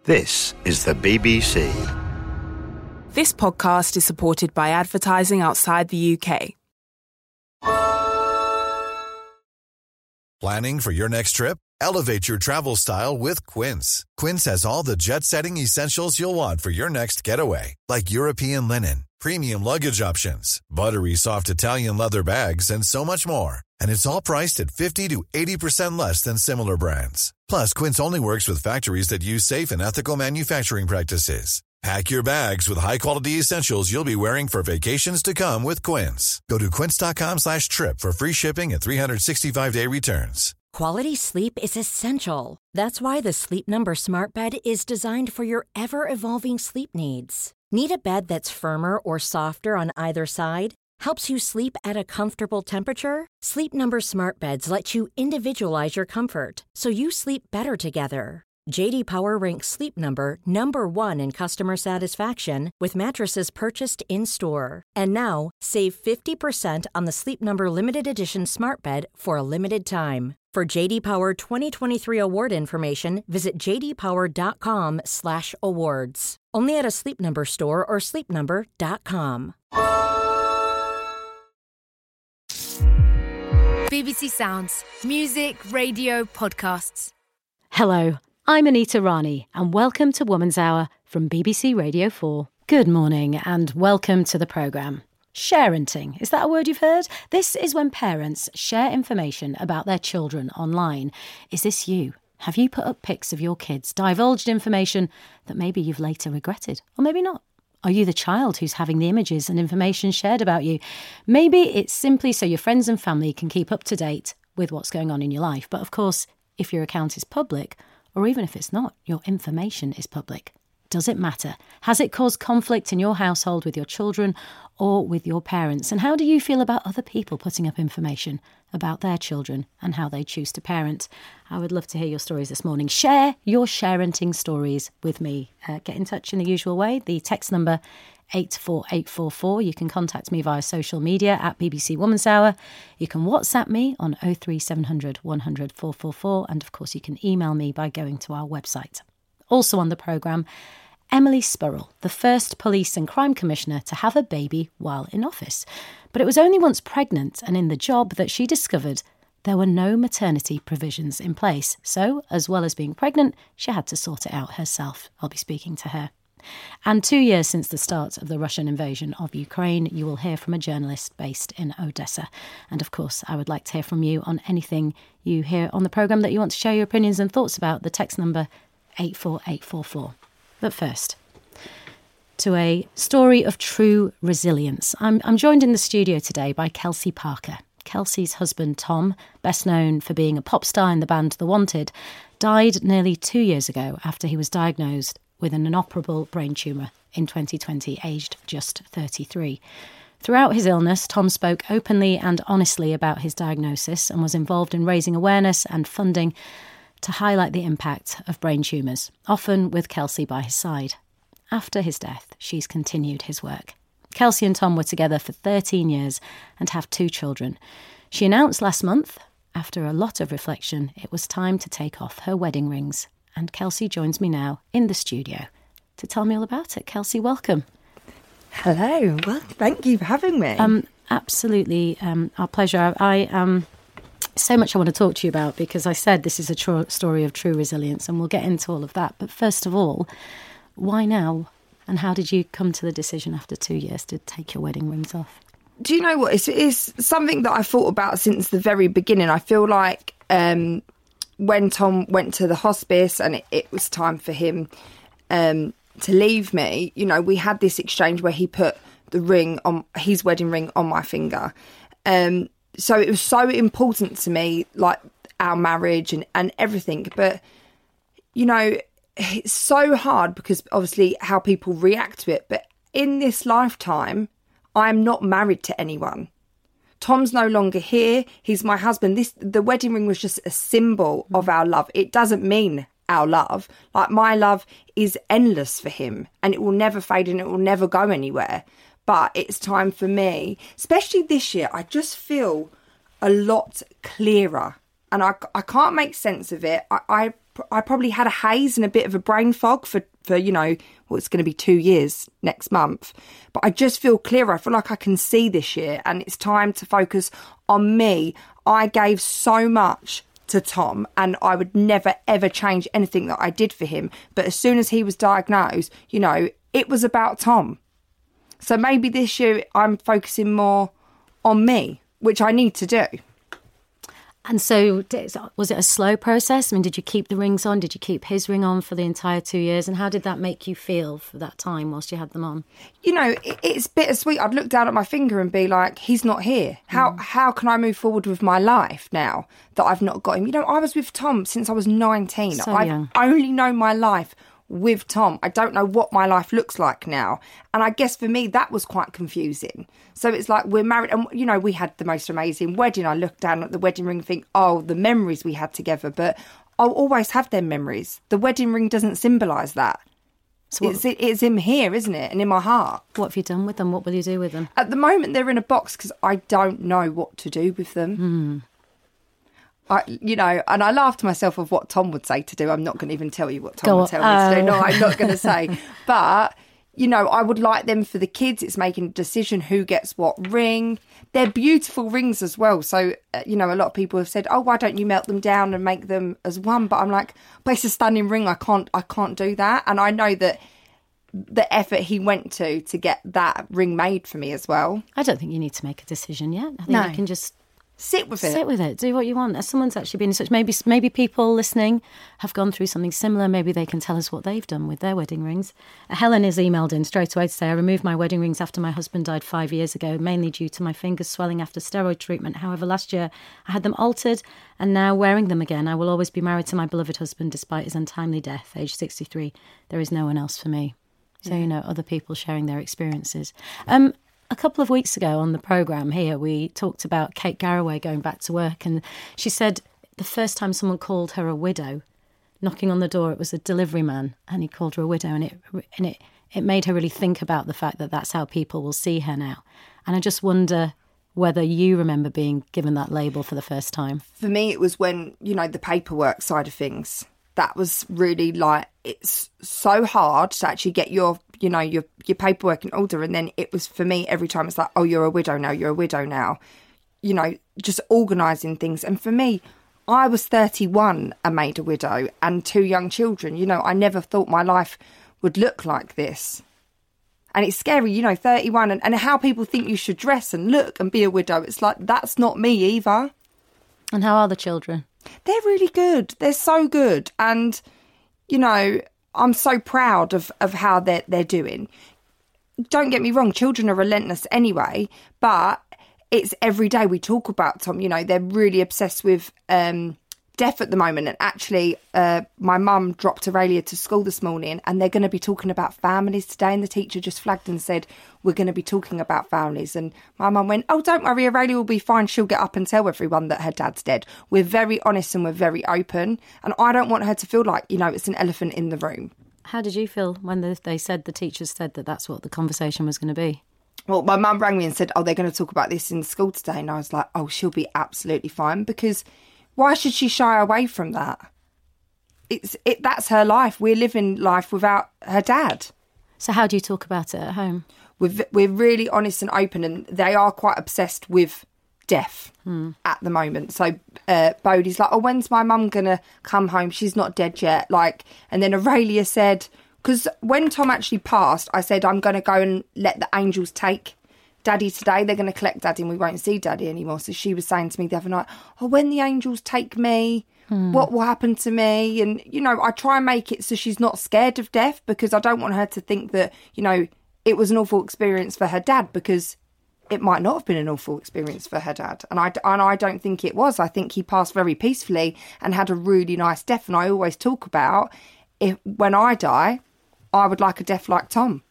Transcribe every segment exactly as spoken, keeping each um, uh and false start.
This is the B B C. This podcast is supported by advertising outside the U K. Planning for your next trip? Elevate your travel style with Quince. Quince has all the jet-setting essentials you'll want for your next getaway, like European linen, premium luggage options, buttery soft Italian leather bags, and so much more. And it's all priced at fifty to eighty percent less than similar brands. Plus, Quince only works with factories that use safe and ethical manufacturing practices. Pack your bags with high-quality essentials you'll be wearing for vacations to come with Quince. Go to quince.com slash trip for free shipping and three sixty-five day returns. Quality sleep is essential. That's why the Sleep Number Smart Bed is designed for your ever-evolving sleep needs. Need a bed that's firmer or softer on either side? Helps you sleep at a comfortable temperature? Sleep Number Smart Beds let you individualize your comfort, so you sleep better together. J D Power ranks Sleep Number number one in customer satisfaction with mattresses purchased in-store. And now, save fifty percent on the Sleep Number Limited Edition Smart Bed for a limited time. For J D Power twenty twenty-three award information, visit jdpower.com slash awards. Only at a Sleep Number store or sleep number dot com. B B C Sounds. Music, radio, podcasts. Hello, I'm Anita Rani, and welcome to Woman's Hour from B B C Radio four. Good morning, and welcome to the programme. Sharenting, is that a word you've heard? This is when parents share information about their children online. Is this you? Have you put up pics of your kids, divulged information that maybe you've later regretted, or maybe not? Are you the child who's having the images and information shared about you? Maybe it's simply so your friends and family can keep up to date with what's going on in your life. But of course, if your account is public, or even if it's not, your information is public. Does it matter? Has it caused conflict in your household with your children or with your parents? And how do you feel about other people putting up information about their children and how they choose to parent? I would love to hear your stories this morning. Share your sharenting stories with me. Uh, get in touch in the usual way. The text number eight four eight four four. You can contact me via social media at B B C Woman's Hour. You can WhatsApp me on oh three seven hundred one hundred four four four. And of course, you can email me by going to our website. Also on the programme, Emily Spurrell, the first police and crime commissioner to have a baby while in office. But it was only once pregnant and in the job that she discovered there were no maternity provisions in place. So, as well as being pregnant, she had to sort it out herself. I'll be speaking to her. And two years since the start of the Russian invasion of Ukraine, you will hear from a journalist based in Odessa. And of course, I would like to hear from you on anything you hear on the programme that you want to share your opinions and thoughts about. The text number eight four eight four four. But first, to a story of true resilience. I'm, I'm joined in the studio today by Kelsey Parker. Kelsey's husband, Tom, best known for being a pop star in the band The Wanted, died nearly two years ago after he was diagnosed with an inoperable brain tumour in twenty twenty, aged just thirty-three. Throughout his illness, Tom spoke openly and honestly about his diagnosis and was involved in raising awareness and funding to highlight the impact of brain tumours, often with Kelsey by his side. After his death, she's continued his work. Kelsey and Tom were together for thirteen years and have two children. She announced last month, after a lot of reflection, it was time to take off her wedding rings. And Kelsey joins me now in the studio to tell me all about it. Kelsey, welcome. Hello. Well, thank you for having me. Um, absolutely, um, our pleasure. I um. So much I want to talk to you about because I said this is a tr- story of true resilience, and we'll get into all of that. But first of all, why now? And how did you come to the decision after two years to take your wedding rings off? Do you know what? It's, it's something that I thought about since the very beginning. I feel like um, when Tom went to the hospice and it, it was time for him um, to leave me, you know, we had this exchange where he put the ring on his wedding ring on my finger. Um So it was so important to me, like our marriage and, and everything. But, you know, it's so hard because obviously how people react to it. But in this lifetime, I'm not married to anyone. Tom's no longer here. He's my husband. This the wedding ring was just a symbol of our love. It doesn't mean our love. Like, my love is endless for him and it will never fade and it will never go anywhere. But it's time for me, especially this year, I just feel a lot clearer and I, I can't make sense of it. I, I I probably had a haze and a bit of a brain fog for, for you know, well, it's going to be two years next month. But I just feel clearer. I feel like I can see this year, and it's time to focus on me. I gave so much to Tom, and I would never, ever change anything that I did for him. But as soon as he was diagnosed, you know, it was about Tom. So maybe this year I'm focusing more on me, which I need to do. And so was it a slow process? I mean, did you keep the rings on? Did you keep his ring on for the entire two years? And how did that make you feel for that time whilst you had them on? You know, it's bittersweet. I'd look down at my finger and be like, he's not here. How mm. how can I move forward with my life now that I've not got him? You know, I was with Tom since I was nineteen. So I've young. only known my life with Tom. I don't know what my life looks like now. And I guess for me, that was quite confusing. So it's like we're married and, you know, we had the most amazing wedding. I look down at the wedding ring and think, oh, the memories we had together. But I'll always have them memories. The wedding ring doesn't symbolise that. So what, it's, it's in here, isn't it? And in my heart. What have you done with them? What will you do with them? At the moment, they're in a box because I don't know what to do with them. Hmm. I, you know, and I laugh to myself of what Tom would say to do. I'm not going to even tell you what Tom Go would on. tell me Oh. to do. No, I'm not going to say. But, you know, I would like them for the kids. It's making a decision who gets what ring. They're beautiful rings as well. So, uh, you know, a lot of people have said, oh, why don't you melt them down and make them as one? But I'm like, but it's a stunning ring. I can't, I can't do that. And I know that the effort he went to to get that ring made for me as well. I don't think you need to make a decision yet. I think No. you can just Sit with it. Sit with it. Do what you want. As someone's actually been in such, maybe maybe people listening have gone through something similar. Maybe they can tell us what they've done with their wedding rings. Uh, Helen has emailed in straight away to say, I removed my wedding rings after my husband died five years ago, mainly due to my fingers swelling after steroid treatment. However, last year I had them altered and now wearing them again. I will always be married to my beloved husband despite his untimely death, age sixty-three. There is no one else for me. So, yeah. You know, other people sharing their experiences. Um, A couple of weeks ago on the programme here, we talked about Kate Garraway going back to work, and she said the first time someone called her a widow, knocking on the door, it was a delivery man, and he called her a widow, and it and it, it made her really think about the fact that that's how people will see her now. And I just wonder whether you remember being given that label for the first time. For me, it was when, you know, the paperwork side of things. That was really like, it's so hard to actually get your, you know, your your paperwork in order. And then it was for me every time it's like, oh, you're a widow now, you're a widow now. You know, just organising things. And for me, I was thirty-one and made a widow and two young children. You know, I never thought my life would look like this. And it's scary, you know, thirty-one and, and how people think you should dress and look and be a widow. It's like, that's not me either. And how are the children? They're really good. They're so good. And, you know, I'm so proud of, of how they're, they're doing. Don't get me wrong, children are relentless anyway, but it's every day we talk about Tom. You know, they're really obsessed with um, deaf at the moment. And actually, uh, my mum dropped Aurelia to school this morning and they're going to be talking about families today. And the teacher just flagged and said, we're going to be talking about families. And my mum went, oh, don't worry, Aurelia will be fine. She'll get up and tell everyone that her dad's dead. We're very honest and we're very open. And I don't want her to feel like, you know, it's an elephant in the room. How did you feel when the, they said, the teachers said that that's what the conversation was going to be? Well, my mum rang me and said, oh, they're going to talk about this in school today. And I was like, oh, she'll be absolutely fine, because why should she shy away from that? It's it. That's her life. We're living life without her dad. So how do you talk about it at home? We're, we're really honest and open, and they are quite obsessed with death hmm. at the moment. So uh, Bodhi's like, oh, when's my mum going to come home? She's not dead yet. Like, and then Aurelia said, because when Tom actually passed, I said, I'm going to go and let the angels take Daddy today. They're going to collect Daddy and we won't see Daddy anymore. So she was saying to me the other night, oh, when the angels take me, hmm. what will happen to me? And, you know, I try and make it so she's not scared of death, because I don't want her to think that, you know, it was an awful experience for her dad, because it might not have been an awful experience for her dad. And I, and I don't think it was. I think he passed very peacefully and had a really nice death. And I always talk about, if when I die, I would like a death like Tom.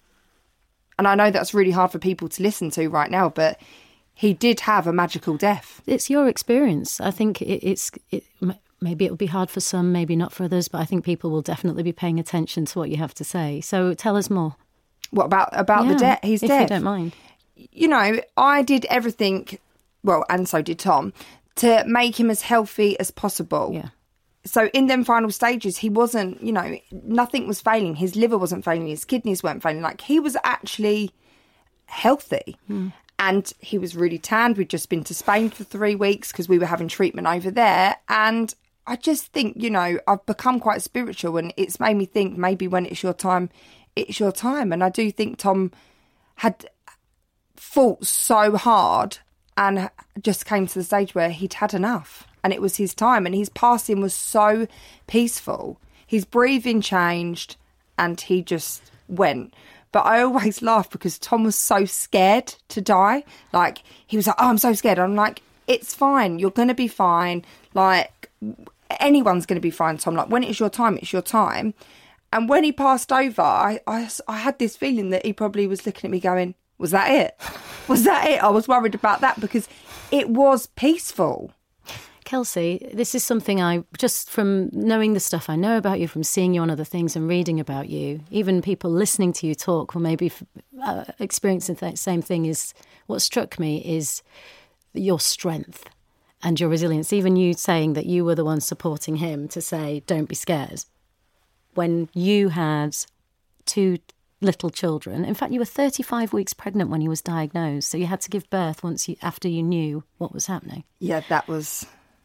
And I know that's really hard for people to listen to right now, but he did have a magical death. It's your experience. I think it, it's it, maybe it will be hard for some, maybe not for others, but I think people will definitely be paying attention to what you have to say. So tell us more. What about about yeah, the death? His if death. If you don't mind. You know, I did everything, well, and so did Tom, to make him as healthy as possible. Yeah. so in them final stages, he wasn't, you know, nothing was failing. His liver wasn't failing. His kidneys weren't failing. Like, he was actually healthy. Mm. And he was really tanned. We'd just been to Spain for three weeks because we were having treatment over there. And I just think, you know, I've become quite spiritual, and it's made me think maybe when it's your time, it's your time. And I do think Tom had fought so hard and just came to the stage where he'd had enough and it was his time. And his passing was so peaceful. His breathing changed and he just went. But I always laugh because Tom was so scared to die. Like, he was like, oh, I'm so scared. I'm like, it's fine. You're going to be fine. Like, anyone's going to be fine, Tom. Like, when it's your time, it's your time. And when he passed over, I, I, I had this feeling that he probably was looking at me going, was that it? Was that it? I was worried about that because it was peaceful. Kelsey, this is something I, just from knowing the stuff I know about you, from seeing you on other things and reading about you, even people listening to you talk or maybe uh, experiencing the same thing, is what struck me is your strength and your resilience. Even you saying that you were the one supporting him to say, don't be scared. When you had two little children, in fact, you were thirty-five weeks pregnant when he was diagnosed, so you had to give birth once you, after you knew what was happening. Yeah, that was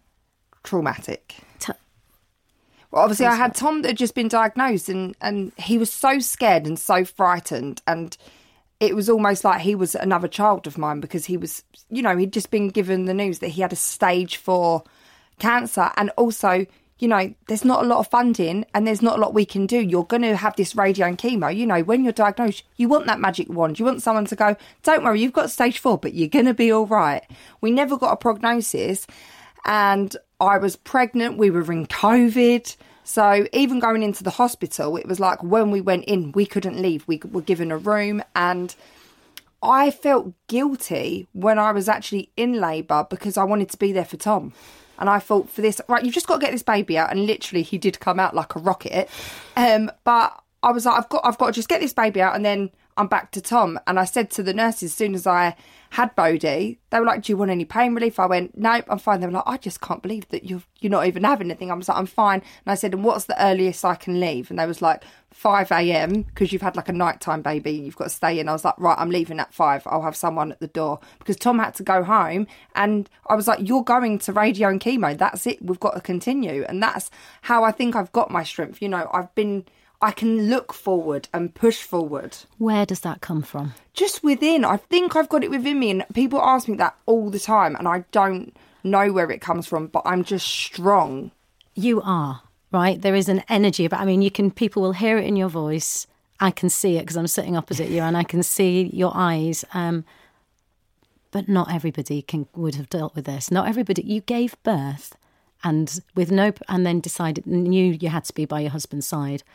traumatic. T- well, obviously I had Tom that had just been diagnosed, and, and he was so scared and so frightened, and it was almost like he was another child of mine because he was, you know, he'd just been given the news that he had a stage four cancer, and also, you know, there's not a lot of funding and there's not a lot we can do. You're going to have this radio and chemo. You know, when you're diagnosed, you want that magic wand. You want someone to go, don't worry, you've got stage four, but you're going to be all right. We never got a prognosis, and I was pregnant. We were in COVID. So even going into the hospital, it was like when we went in, we couldn't leave. We were given a room, and I felt guilty when I was actually in labour because I wanted to be there for Tom. And I thought, for this, right, you've just got to get this baby out. And literally, he did come out like a rocket. Um, but I was like, I've got, I've got to just get this baby out, and then I'm back to Tom. And I said to the nurses, as soon as I had Bodhi, they were like, do you want any pain relief? I went, nope, I'm fine. They were like, I just can't believe that you're, you're not even having anything. I was like, I'm fine. And I said, and what's the earliest I can leave? And they was like, five a.m, because you've had like a nighttime baby, you've got to stay in. I was like, right, I'm leaving at five. I'll have someone at the door, because Tom had to go home. And I was like, you're going to radio and chemo. That's it. We've got to continue. And that's how I think I've got my strength. You know, I've been... I can look forward and push forward. Where does that come from? Just within. I think I've got it within me, and people ask me that all the time, and I don't know where it comes from, but I'm just strong. You are, right? There is an energy about, I mean, you can, people will hear it in your voice. I can see it because I'm sitting opposite you, and I can see your eyes. Um, but not everybody can would have dealt with this. Not everybody. You gave birth, and with no, and then decided, knew you had to be by your husband's side.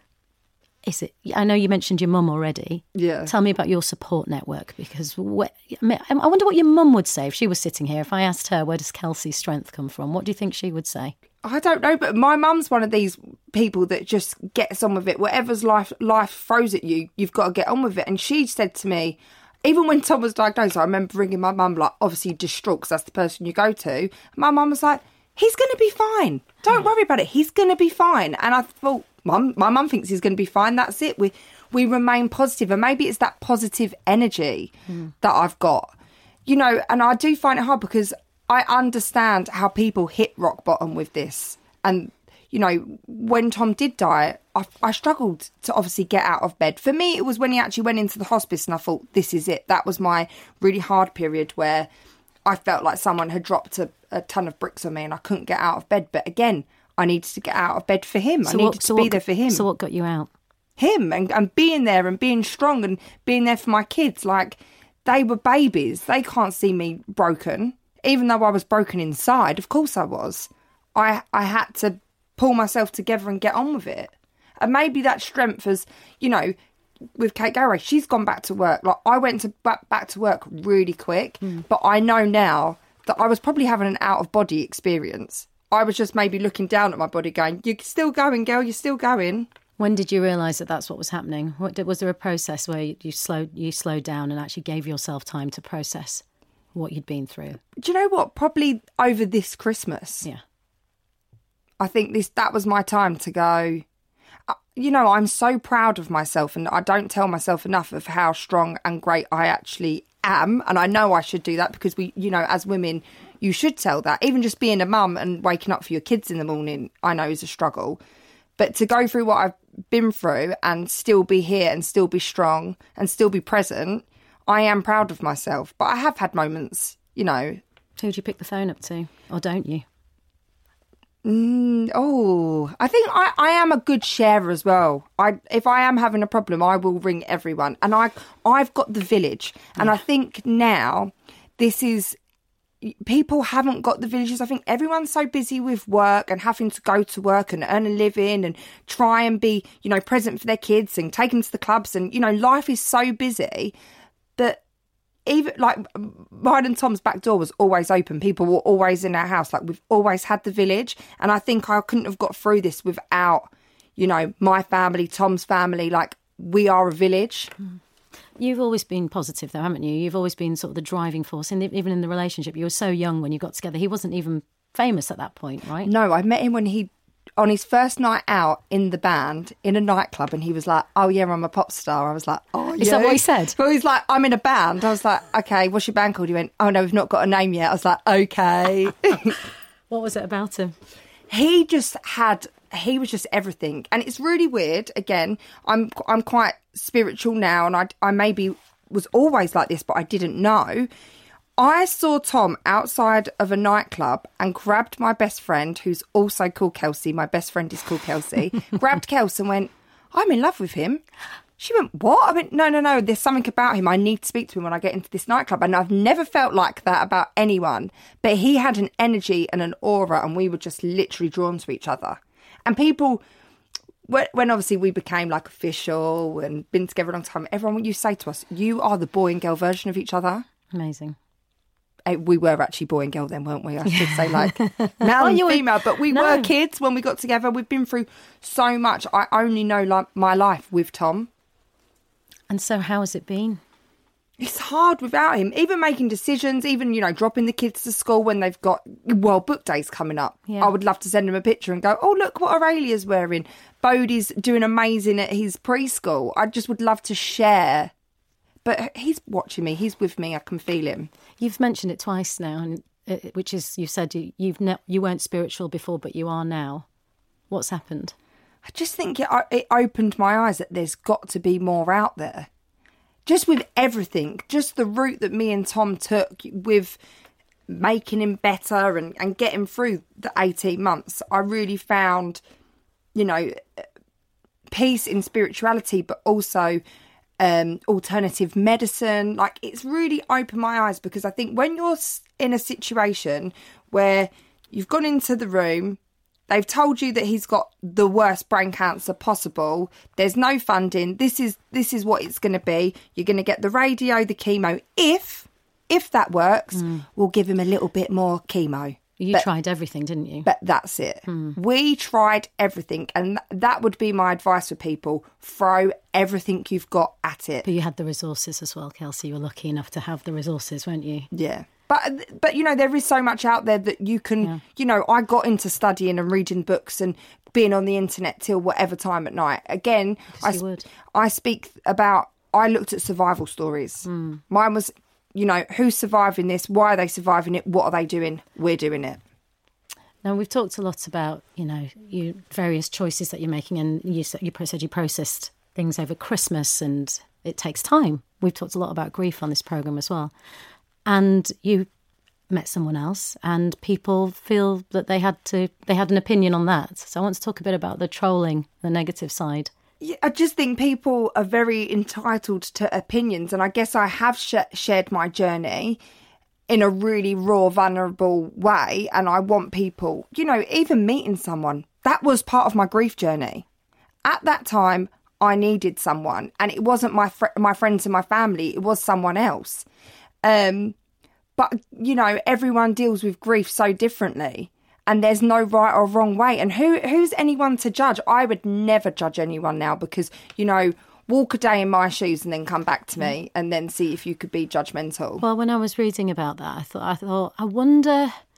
Is it? I know you mentioned your mum already. Yeah. Tell me about your support network, because what, I wonder what your mum would say if she was sitting here. If I asked her, where does Kelsey's strength come from? What do you think she would say? I don't know, but my mum's one of these people that just gets on with it. Whatever's life life throws at you, you've got to get on with it. And she said to me, even when Tom was diagnosed, I remember ringing my mum, like, obviously distraught because that's the person you go to. My mum was like, he's going to be fine. Don't worry about it. He's going to be fine. And I thought, Mum, my mum thinks he's going to be fine. That's it. We we remain positive, and maybe it's that positive energy mm. that I've got, you know. And I do find it hard because I understand how people hit rock bottom with this. And you know, when Tom did die, I, I struggled to obviously get out of bed. For me, it was when he actually went into the hospice, and I thought, this is it. That was my really hard period where I felt like someone had dropped a, a ton of bricks on me, and I couldn't get out of bed. But again, I needed to get out of bed for him. So I needed what, to so be what, there for him. So what got you out? Him, and, and being there and being strong and being there for my kids. Like, they were babies. They can't see me broken. Even though I was broken inside, of course I was. I I had to pull myself together and get on with it. And maybe that strength is, you know, with Kate Garraway, she's gone back to work. Like, I went to back, back to work really quick, mm. but I know now that I was probably having an out-of-body experience. I was just maybe looking down at my body going, you're still going, girl, you're still going. When did you realise that that's what was happening? What, was there a process where you slowed, you slowed down and actually gave yourself time to process what you'd been through? Do you know what? Probably over this Christmas. Yeah. I think this that was my time to go, you know, I'm so proud of myself, and I don't tell myself enough of how strong and great I actually am. And I know I should do that because we, you know, as women, you should tell that. Even just being a mum and waking up for your kids in the morning, I know is a struggle. But to go through what I've been through and still be here and still be strong and still be present, I am proud of myself. But I have had moments, you know. Who do you pick the phone up to, or don't you? Mm, oh, I think I, I am a good sharer as well. I if I am having a problem, I will ring everyone, and I I've got the village, and yeah. I think now this is people haven't got the villages. I think everyone's so busy with work and having to go to work and earn a living and try and be, you know, present for their kids and take them to the clubs, and you know, life is so busy that. Even like mine and Tom's back door was always open. People were always in our house. Like we've always had the village. And I think I couldn't have got through this without, you know, my family, Tom's family. Like we are a village. You've always been positive though, haven't you? You've always been sort of the driving force. And even in the relationship, you were so young when you got together. He wasn't even famous at that point, right? No, I met him when he... on his first night out in the band in a nightclub, and he was like, oh yeah, I'm a pop star. I was like, oh yeah. Is that what he said? Well, he's like, I'm in a band. I was like, okay, what's your band called? He went, oh no, we've not got a name yet. I was like, okay. What was it about him? He just had, he was just everything. And it's really weird. Again, I'm I'm quite spiritual now, and I, I maybe was always like this, but I didn't know. I saw Tom outside of a nightclub and grabbed my best friend, who's also called Kelsey. My best friend is called Kelsey. Grabbed Kelsey and went, I'm in love with him. She went, what? I went, no, no, no, there's something about him. I need to speak to him when I get into this nightclub. And I've never felt like that about anyone. But he had an energy and an aura, and we were just literally drawn to each other. And people, when obviously we became like official and been together a long time, everyone used to say to us, you are the boy and girl version of each other. Amazing. We were actually boy and girl then, weren't we? I should say like male and female, but we no. were kids when we got together. We've been through so much. I only know like my life with Tom. And so how has it been? It's hard without him. Even making decisions, even, you know, dropping the kids to school when they've got World Book Days coming up. Yeah. I would love to send them a picture and go, oh, look what Aurelia's wearing. Bodie's doing amazing at his preschool. I just would love to share. But he's watching me. He's with me. I can feel him. You've mentioned it twice now, and uh, which is you said you you've ne- you weren't spiritual before, but you are now. What's happened? I just think it, it opened my eyes that there's got to be more out there. Just with everything, just the route that me and Tom took with making him better and, and getting through the eighteen months, I really found, you know, peace in spirituality, but also Um, alternative medicine. Like, it's really opened my eyes, because I think when you're in a situation where you've gone into the room, they've told you that he's got the worst brain cancer possible, there's no funding, this is this is what it's going to be, you're going to get the radio, the chemo, if if that works, mm. we'll give him a little bit more chemo. You but, tried everything, didn't you? But that's it. Hmm. We tried everything. And th- that would be my advice for people. Throw everything you've got at it. But you had the resources as well, Kelsey. You were lucky enough to have the resources, weren't you? Yeah. But, but you know, there is so much out there that you can, yeah. you know, I got into studying and reading books and being on the internet till whatever time at night. Again, I, would. I speak about, I looked at survival stories. Hmm. Mine was... You know, who's surviving this? Why are they surviving it? What are they doing? We're doing it. Now, we've talked a lot about, you know, you various choices that you're making, and you, you said you processed things over Christmas, and it takes time. We've talked a lot about grief on this programme as well. And you met someone else, and people feel that they had to, they had an opinion on that. So I want to talk a bit about the trolling, the negative side. I just think people are very entitled to opinions, and I guess I have sh- shared my journey in a really raw, vulnerable way, and I want people, you know, even meeting someone, that was part of my grief journey. At that time, I needed someone, and it wasn't my fr- my friends and my family, it was someone else. Um, but, you know, everyone deals with grief so differently. And there's no right or wrong way. And who who's anyone to judge? I would never judge anyone now, because, you know, walk a day in my shoes and then come back to me and then see if you could be judgmental. Well, when I was reading about that, I thought, I thought, I wonder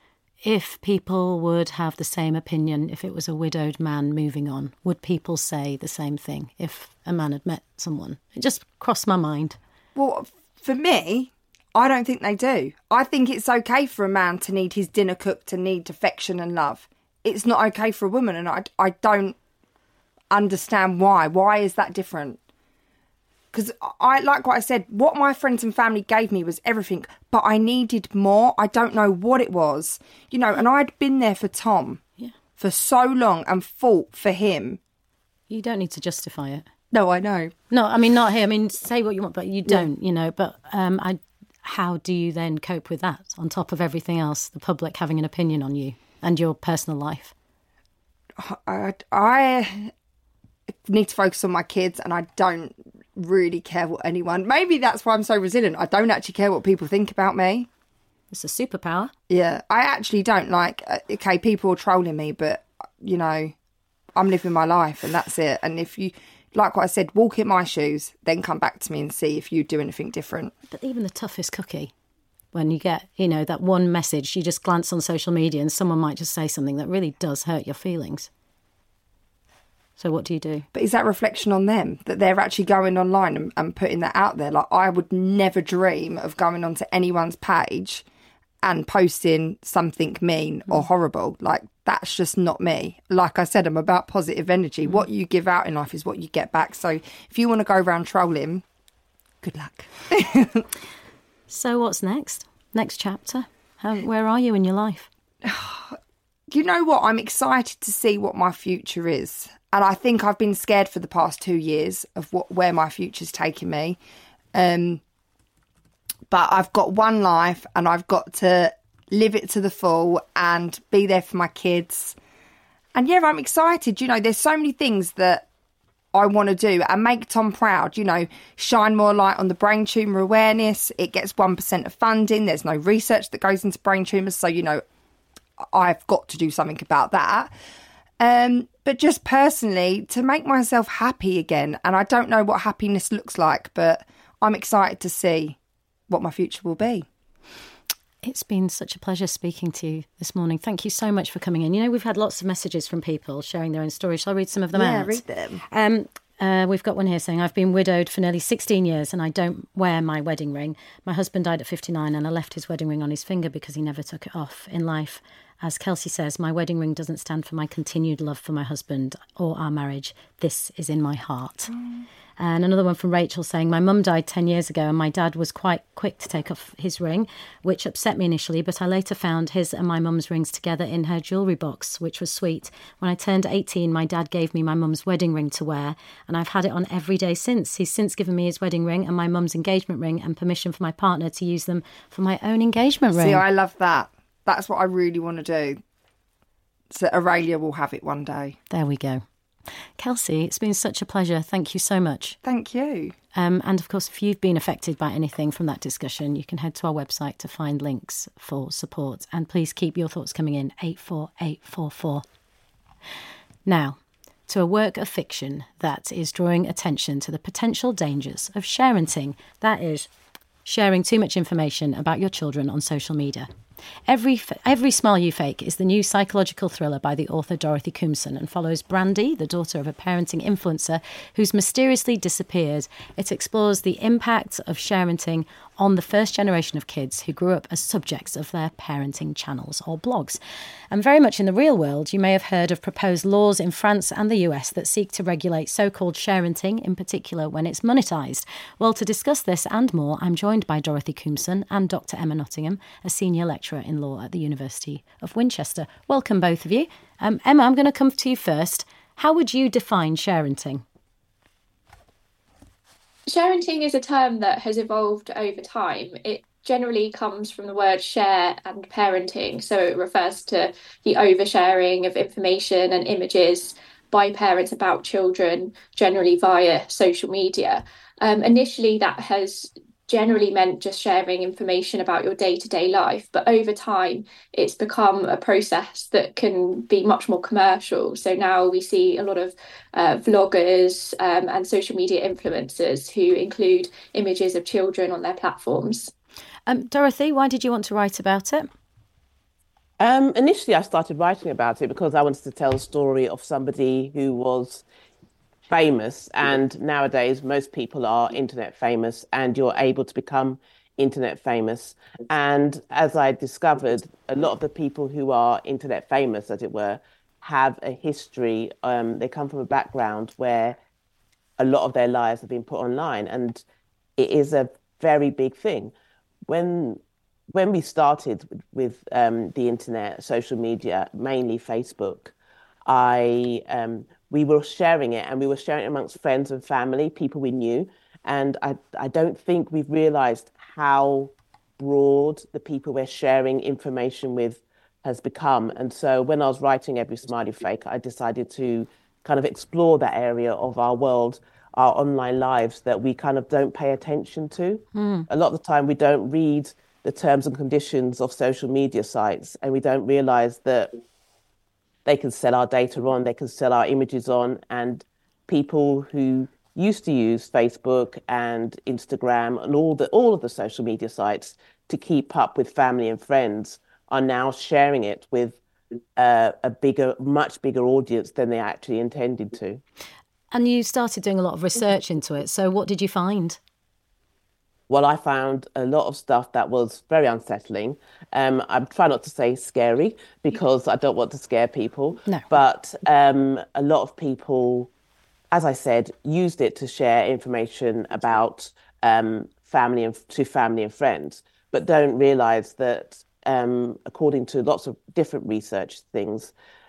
if people would have the same opinion if it was a widowed man moving on? Would people say the same thing if a man had met someone? It just crossed my mind. Well, for me, I don't think they do. I think it's okay for a man to need his dinner cooked and need affection and love. It's not okay for a woman, and I, I don't understand why. Why is that different? Because I, like what I said, what my friends and family gave me was everything, but I needed more. I don't know what it was. You know, and I'd been there for Tom yeah. for so long and fought for him. You don't need to justify it. No, I know. No, I mean, not here. I mean, say what you want, but you don't, yeah. you know. But um, I, how do you then cope with that on top of everything else, the public having an opinion on you and your personal life? I, I need to focus on my kids, and I don't really care what anyone... Maybe that's why I'm so resilient. I don't actually care what people think about me. It's a superpower. Yeah, I actually don't. Like, okay, people are trolling me, but, you know, I'm living my life and that's it. And if you, like what I said, walk in my shoes, then come back to me and see if you do anything different. But even the toughest cookie, when you get, you know, that one message, you just glance on social media and someone might just say something that really does hurt your feelings. So what do you do? But is that reflection on them, that they're actually going online and, and putting that out there? Like, I would never dream of going onto anyone's page and posting something mean mm. or horrible. Like, that's just not me. Like I said, I'm about positive energy. Mm. What you give out in life is what you get back. So if you want to go around trolling, good luck. So what's next? Next chapter? How, where are you in your life? You know what? I'm excited to see what my future is. And I think I've been scared for the past two years of what where my future's taking me. Um, but I've got one life and I've got to live it to the full and be there for my kids. And yeah, I'm excited. You know, there's so many things that I want to do and make Tom proud. You know, shine more light on the brain tumour awareness. It gets one percent of funding. There's no research that goes into brain tumours. So, you know, I've got to do something about that. Um, but just personally, to make myself happy again. And I don't know what happiness looks like, but I'm excited to see what my future will be. It's been such a pleasure speaking to you this morning. Thank you so much for coming in. You know, we've had lots of messages from people sharing their own stories. Shall I read some of them yeah, out? Yeah, read them. Um, uh, we've got one here saying, I've been widowed for nearly sixteen years and I don't wear my wedding ring. My husband died at fifty-nine and I left his wedding ring on his finger because he never took it off. In life, as Kelsey says, my wedding ring doesn't stand for my continued love for my husband or our marriage. This is in my heart. Mm. And another one from Rachel saying, my mum died ten years ago and my dad was quite quick to take off his ring, which upset me initially, but I later found his and my mum's rings together in her jewellery box, which was sweet. When I turned eighteen, my dad gave me my mum's wedding ring to wear, and I've had it on every day since. He's since given me his wedding ring and my mum's engagement ring and permission for my partner to use them for my own engagement ring. See, I love that. That's what I really want to do. So Aurelia will have it one day. There we go. Kelsey, it's been such a pleasure. Thank you so much. Thank you. Um, and of course, if you've been affected by anything from that discussion, you can head to our website to find links for support. And please keep your thoughts coming in, eight four eight four four. Now, to a work of fiction that is drawing attention to the potential dangers of sharenting. That is, sharing too much information about your children on social media. Every Every Smile You Fake is the new psychological thriller by the author Dorothy Koomson and follows Brandy, the daughter of a parenting influencer who's mysteriously disappeared. It explores the impact of sharenting on the first generation of kids who grew up as subjects of their parenting channels or blogs. And very much in the real world, you may have heard of proposed laws in France and the U S that seek to regulate so-called sharenting, in particular when it's monetised. Well, to discuss this and more, I'm joined by Dorothy Koomson and Doctor Emma Nottingham, a senior lecturer in law at the University of Winchester. Welcome, both of you. Um, Emma, I'm going to come to you first. How would you define sharenting? Sharenting is a term that has evolved over time. It generally comes from the word share and parenting. So it refers to the oversharing of information and images by parents about children, generally via social media. Um, initially, that has generally meant just sharing information about your day-to-day life, but over time it's become a process that can be much more commercial. So now we see a lot of uh, vloggers um, and social media influencers who include images of children on their platforms. Um, Dorothy, why did you want to write about it? Um, initially, I started writing about it because I wanted to tell the story of somebody who was famous. And nowadays, most people are internet famous, and you're able to become internet famous. And as I discovered, a lot of the people who are internet famous, as it were, have a history. Um, they come from a background where a lot of their lives have been put online, and it is a very big thing. When when we started with, with um, the internet, social media, mainly Facebook, I um, we were sharing it, and we were sharing it amongst friends and family, people we knew, and I I don't think we've realised how broad the people we're sharing information with has become. And so when I was writing Every Smiley Fake, I decided to kind of explore that area of our world, our online lives that we kind of don't pay attention to. Mm. A lot of the time we don't read the terms and conditions of social media sites, and we don't realize that they can sell our data on, they can sell our images on, and people who used to use Facebook and Instagram and all the all of the social media sites to keep up with family and friends are now sharing it with uh, a bigger, much bigger audience than they actually intended to. And you started doing a lot of research into it. So what did you find? Well, I found a lot of stuff that was very unsettling. Um, I try not to say scary because I don't want to scare people. No. But um, a lot of people, as I said, used it to share information about um, family and to family and friends, but don't realise that, um, according to lots of different research things,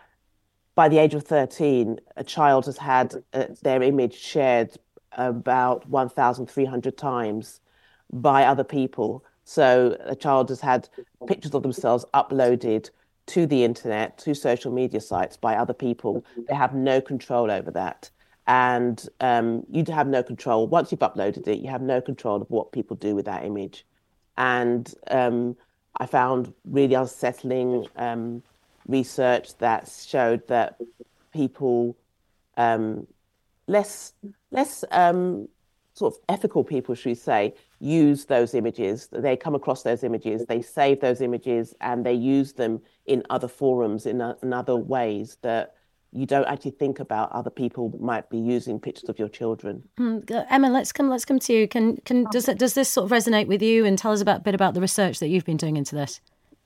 by the age of thirteen, a child has had uh, their image shared about one thousand three hundred times by other people. So a child has had pictures of themselves uploaded to the internet, to social media sites by other people. They have no control over that. And um, you have no control. Once you've uploaded it, you have no control of what people do with that image. And um, I found really unsettling um, research that showed that people, um, less, less um, sort of ethical people, should we say, use those images. They come across those images, they save those images, and they use them in other forums, in, a, in other ways that you don't actually think about other people might be using pictures of your children. Mm, Emma, let's come. Let's come to you. Can can does it, does this sort of resonate with you? And tell us about, a bit about the research that you've been doing into this.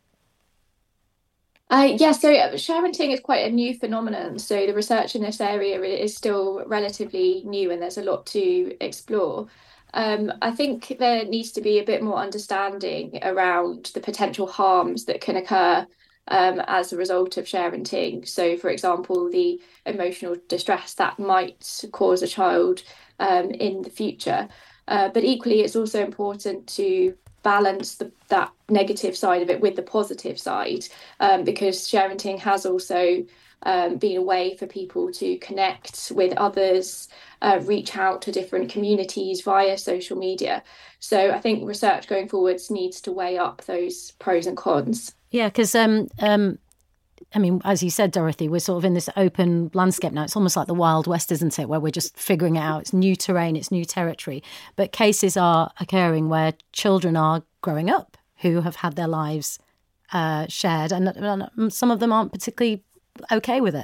Uh, yeah, so sharenting is quite a new phenomenon. So the research in this area is still relatively new, and there's a lot to explore. Um, I think there needs to be a bit more understanding around the potential harms that can occur um, as a result of sharenting. So, for example, the emotional distress that might cause a child um, in the future. Uh, but equally, it's also important to balance the, that negative side of it with the positive side, um, because sharenting has also um, been a way for people to connect with others, uh, reach out to different communities via social media. So I think research going forwards needs to weigh up those pros and cons. Yeah, because um, um, I mean, as you said, Dorothy, we're sort of in this open landscape now. It's almost like the Wild West, isn't it, where we're just figuring it out. It's new terrain, it's new territory. But cases are occurring where children are growing up who have had their lives uh, shared, and, and some of them aren't particularly okay with it.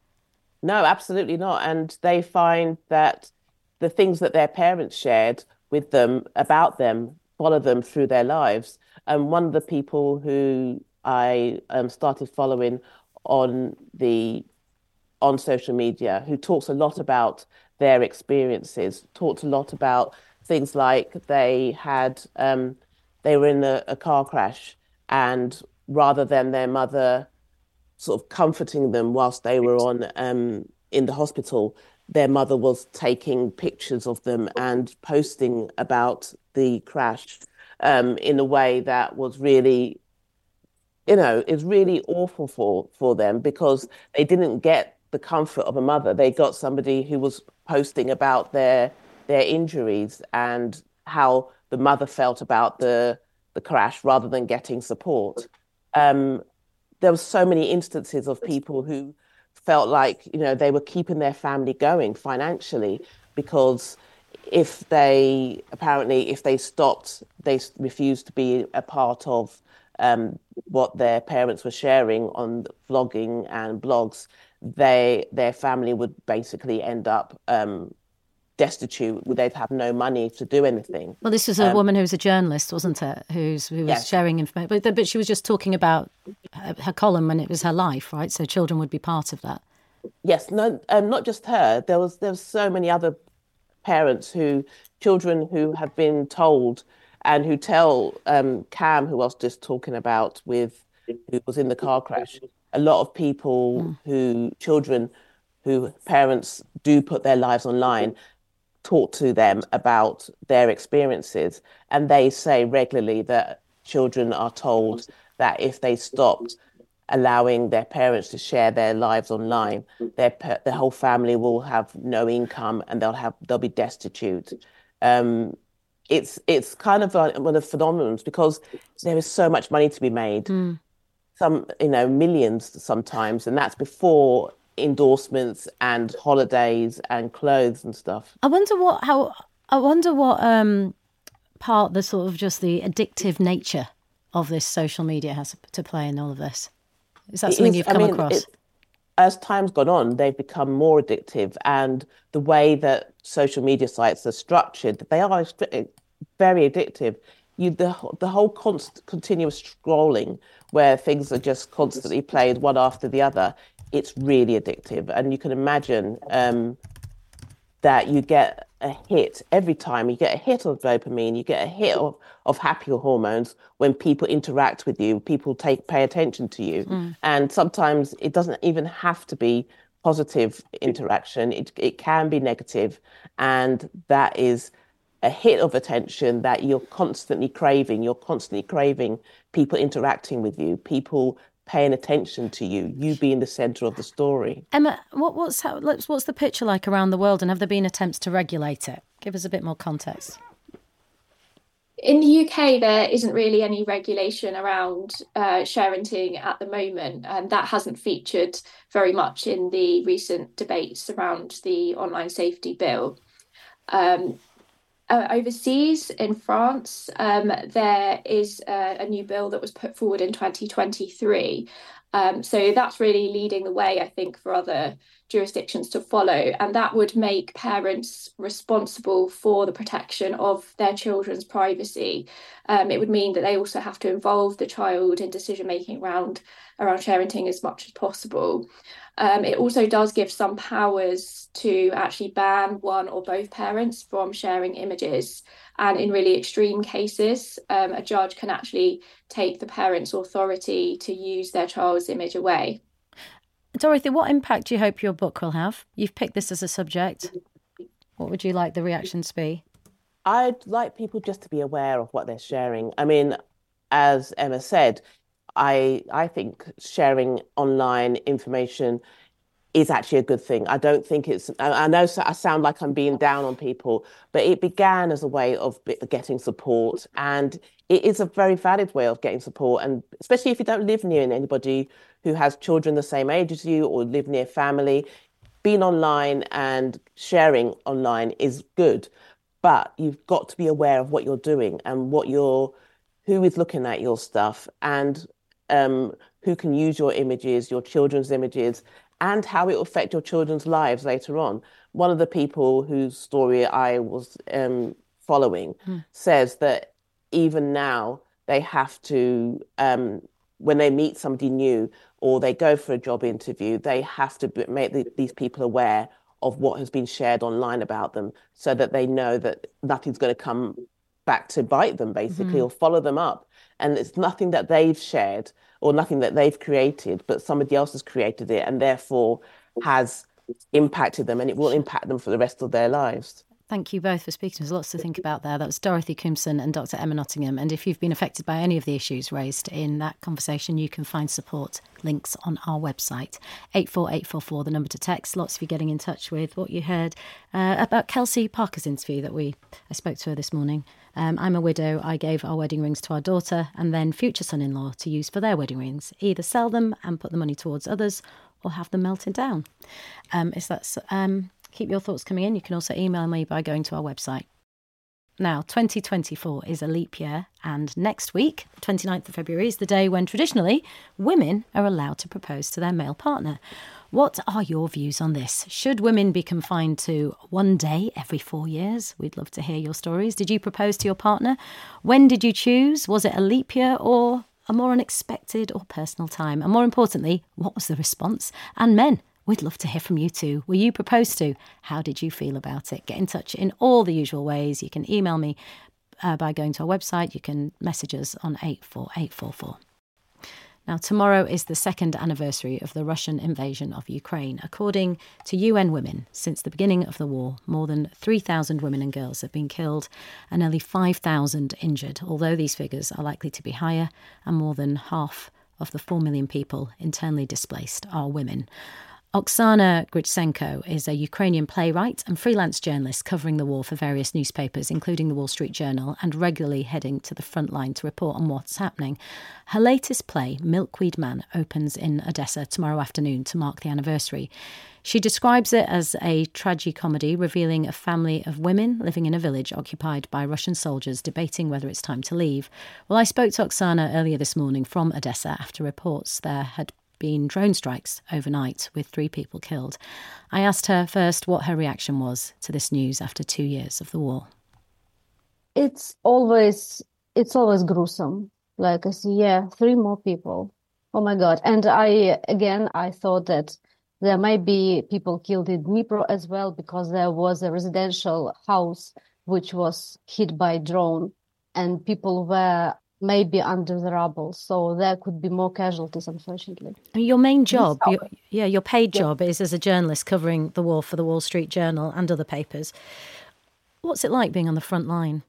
No, absolutely not. And they find that the things that their parents shared with them about them follow them through their lives. And one of the people who I um, started following on the on social media, who talks a lot about their experiences, talked a lot about things like they had um, they were in a, a car crash, and rather than their mother sort of comforting them whilst they were on um, in the hospital, their mother was taking pictures of them and posting about the crash um, in a way that was really, you know, is really awful for, for them, because they didn't get the comfort of a mother. They got somebody who was posting about their their injuries and how the mother felt about the the crash rather than getting support. Um, there were so many instances of people who felt like, you know, they were keeping their family going financially, because if they apparently if they stopped, they refused to be a part of um, what their parents were sharing on vlogging and blogs, they their family would basically end up um, destitute. They'd have no money to do anything. Well, this was a um, woman who was a journalist, wasn't it? Who's who was yes. sharing information, but, but she was just talking about her, her column when it was her life, right? So children would be part of that. Yes, no, um, not just her. There was there was so many other parents who children who have been told and who tell um, Cam, who I was just talking about with, who was in the car crash. A lot of people mm. who children who parents do put their lives online talk to them about their experiences, and they say regularly that children are told that if they stopped allowing their parents to share their lives online, their their whole family will have no income and they'll have they'll be destitute. Um, it's it's kind of one of the phenomenons because there is so much money to be made, mm. some you know millions sometimes, and that's before endorsements and holidays and clothes and stuff. I wonder what how I wonder what um, part the sort of just the addictive nature of this social media has to play in all of this. Is that something is, you've come I mean, across? It, as time's gone on, they've become more addictive, and the way that social media sites are structured, they are very addictive. You the the whole constant, continuous scrolling, where things are just constantly played one after the other. It's really addictive, and you can imagine um, that you get a hit every time. You get a hit of dopamine, you get a hit of, of happy hormones when people interact with you, people take pay attention to you. Mm. And sometimes it doesn't even have to be positive interaction. It it can be negative, and that is a hit of attention that you're constantly craving. You're constantly craving people interacting with you, people paying attention to you, you being the centre of the story. Emma, what, what's how, what's the picture like around the world, and have there been attempts to regulate it? Give us a bit more context. In the U K, there isn't really any regulation around uh, sharenting at the moment, and that hasn't featured very much in the recent debates around the online safety bill. Um, Uh, overseas, in France, um, there is a, a new bill that was put forward in twenty twenty-three. Um, so that's really leading the way, I think, for other jurisdictions to follow. And that would make parents responsible for the protection of their children's privacy. Um, it would mean that they also have to involve the child in decision-making around, around sharenting as much as possible. Um, it also does give some powers to actually ban one or both parents from sharing images. And in really extreme cases, um, a judge can actually take the parent's authority to use their child's image away. Dorothy, what impact do you hope your book will have? You've picked this as a subject. What would you like the reactions to be? I'd like people just to be aware of what they're sharing. I mean, as Emma said, I I think sharing online information is actually a good thing. I don't think it's, I know I sound like I'm being down on people, but it began as a way of getting support, and it is a very valid way of getting support. And especially if you don't live near anybody who has children the same age as you or live near family, being online and sharing online is good. But you've got to be aware of what you're doing and what you're, who is looking at your stuff, and um, who can use your images, your children's images, and how it will affect your children's lives later on. One of the people whose story I was um, following mm. says that even now they have to, um, when they meet somebody new or they go for a job interview, they have to make the, these people aware of what has been shared online about them, so that they know that nothing's going to come back to bite them, basically, mm. or follow them up. And it's nothing that they've shared or nothing that they've created, but somebody else has created it and therefore has impacted them, and it will impact them for the rest of their lives. Thank you both for speaking. There's lots to think about there. That was Dorothy Koomson and Doctor Emma Nottingham. And if you've been affected by any of the issues raised in that conversation, you can find support links on our website. eight four eight four four, the number to text. Lots of you getting in touch with what you heard uh, about Kelsey Parker's interview that we I spoke to her this morning. Um, I'm a widow. I gave our wedding rings to our daughter and then future son-in-law to use for their wedding rings. Either sell them and put the money towards others or have them melted down. Um, is that... Um, Keep your thoughts coming in. You can also email me by going to our website. Now, twenty twenty-four is a leap year, and next week, the twenty-ninth of February, is the day when traditionally women are allowed to propose to their male partner. What are your views on this? Should women be confined to one day every four years? We'd love to hear your stories. Did you propose to your partner? When did you choose? Was it a leap year or a more unexpected or personal time? And more importantly, what was the response? And men, we'd love to hear from you too. Were you proposed to? How did you feel about it? Get in touch in all the usual ways. You can email me uh, by going to our website. You can message us on eight four eight four four. Now, tomorrow is the second anniversary of the Russian invasion of Ukraine. According to U N Women, since the beginning of the war, more than three thousand women and girls have been killed and nearly five thousand injured, although these figures are likely to be higher, and more than half of the four million people internally displaced are women. Oksana Gritsenko is a Ukrainian playwright and freelance journalist covering the war for various newspapers, including the Wall Street Journal, and regularly heading to the front line to report on what's happening. Her latest play, Milkweed Man, opens in Odessa tomorrow afternoon to mark the anniversary. She describes it as a tragicomedy revealing a family of women living in a village occupied by Russian soldiers debating whether it's time to leave. Well, I spoke to Oksana earlier this morning from Odessa after reports there had been drone strikes overnight with three people killed. I asked her first what her reaction was to this news after two years of the war. It's always, it's always gruesome. Like I see, yeah, three more people. Oh my God. And I, again, I thought that there might be people killed in Dnipro as well, because there was a residential house which was hit by drone and people were maybe under the rubble, so there could be more casualties, unfortunately. I mean, your main job, your, yeah, your paid job yeah. is as a journalist covering the war for the Wall Street Journal and other papers. What's it like being on the front line?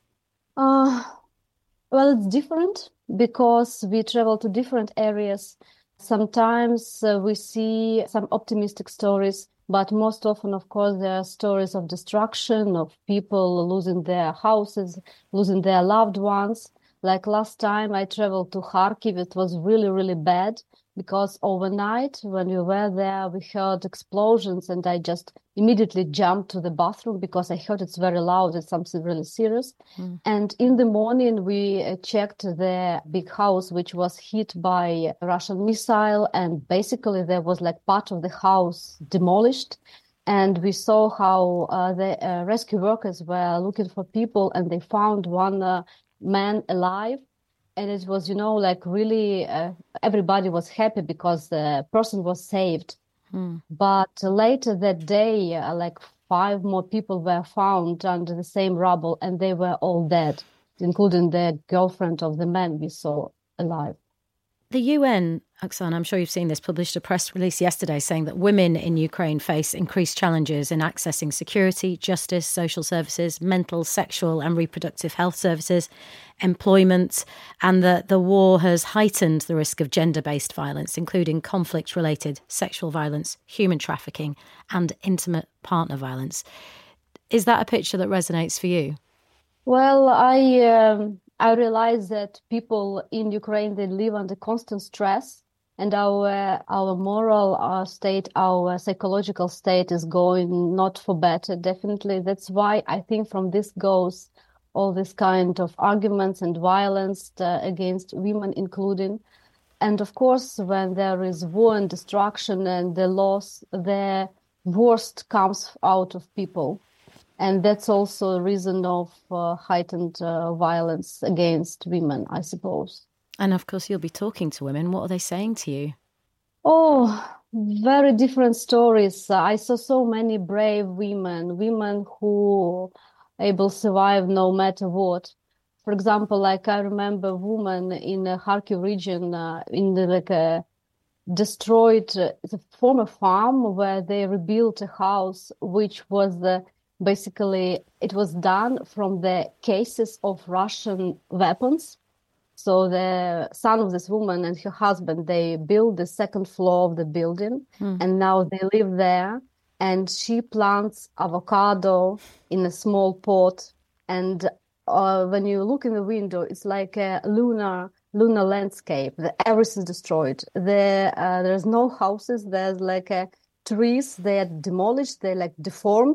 Uh, well, it's different because we travel to different areas. Sometimes uh, we see some optimistic stories, but most often, of course, there are stories of destruction, of people losing their houses, losing their loved ones. Like last time I traveled to Kharkiv, it was really, really bad because overnight when we were there, we heard explosions and I just immediately jumped to the bathroom because I heard it's very loud, it's something really serious. Mm. And in the morning, we uh, checked the big house, which was hit by a Russian missile. And basically there was like part of the house demolished. And we saw how uh, the uh, rescue workers were looking for people and they found one uh, man alive, and it was, you know, like really uh, everybody was happy because the person was saved. Hmm. But later that day, uh, like five more people were found under the same rubble, and they were all dead, including the girlfriend of the man we saw alive. The U N, Oksana, I'm sure you've seen this, published a press release yesterday saying that women in Ukraine face increased challenges in accessing security, justice, social services, mental, sexual and reproductive health services, employment, and that the war has heightened the risk of gender-based violence, including conflict-related sexual violence, human trafficking and intimate partner violence. Is that a picture that resonates for you? Well, I... Um... I realize that people in Ukraine, they live under constant stress, and our our moral our state, our psychological state is going not for better, definitely. That's why I think from this goes all this kind of arguments and violence uh, against women including. And of course, when there is war and destruction and the loss, the worst comes out of people. And that's also a reason of uh, heightened uh, violence against women, I suppose. And of course, you'll be talking to women. What are they saying to you? Oh, very different stories. I saw so many brave women, women who are able to survive no matter what. For example, like I remember a woman in the Kharkiv region, uh, in the, like a destroyed uh, the former farm where they rebuilt a house, which was the basically, it was done from the cases of Russian weapons. So the son of this woman and her husband, they built the second floor of the building, mm. and now they live there. And she plants avocado in a small pot. And uh, when you look in the window, it's like a lunar lunar landscape. The, everything's destroyed. The, uh, there's no houses. There's like a, trees. They are demolished. They're like deformed.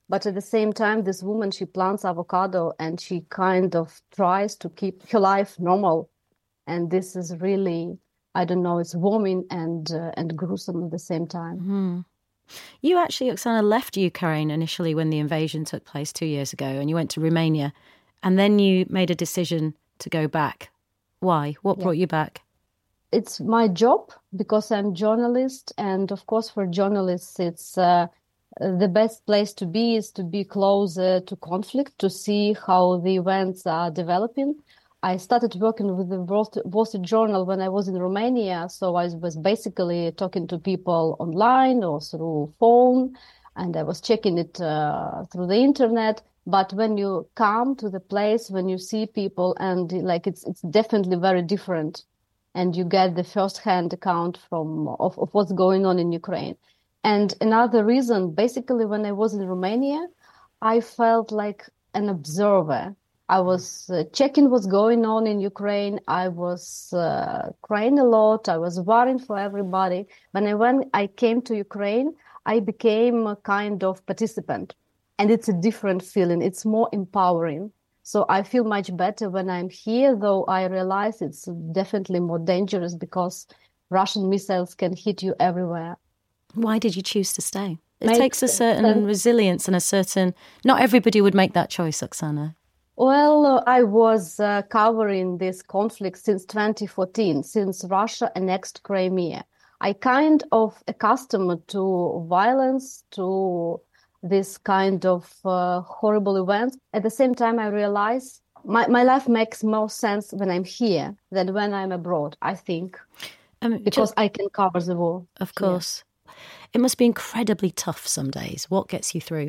But at the same time, this woman, she plants avocado and she kind of tries to keep her life normal. And this is really, I don't know, it's warming and uh, and gruesome at the same time. Mm-hmm. You actually, Oksana, left Ukraine initially when the invasion took place two years ago, and you went to Romania, and then you made a decision to go back. Why? What Yeah. brought you back? It's my job because I'm a journalist, and of course for journalists it's uh, the best place to be is to be closer to conflict, to see how the events are developing. I started working with the Wall Street Journal when I was in Romania, so I was basically talking to people online or through phone, and I was checking it uh, through the internet. But when you come to the place, when you see people, and like it's it's definitely very different. And you get the first-hand account from of, of what's going on in Ukraine. And another reason, basically, when I was in Romania, I felt like an observer. I was uh, checking what's going on in Ukraine. I was uh, crying a lot. I was worrying for everybody. When I when I came to Ukraine, I became a kind of participant, and it's a different feeling. It's more empowering. So I feel much better when I'm here, though I realize it's definitely more dangerous because Russian missiles can hit you everywhere. Why did you choose to stay? It Makes takes a certain sense. resilience and a certain... Not everybody would make that choice, Oksana. Well, uh, I was uh, covering this conflict since twenty fourteen, since Russia annexed Crimea. I kind of accustomed to violence, to this kind of uh, horrible events. At the same time, I realize my, my life makes more sense when I'm here than when I'm abroad, I think, Um, because just- I can cover the war. Of course. It must be incredibly tough some days. What gets you through?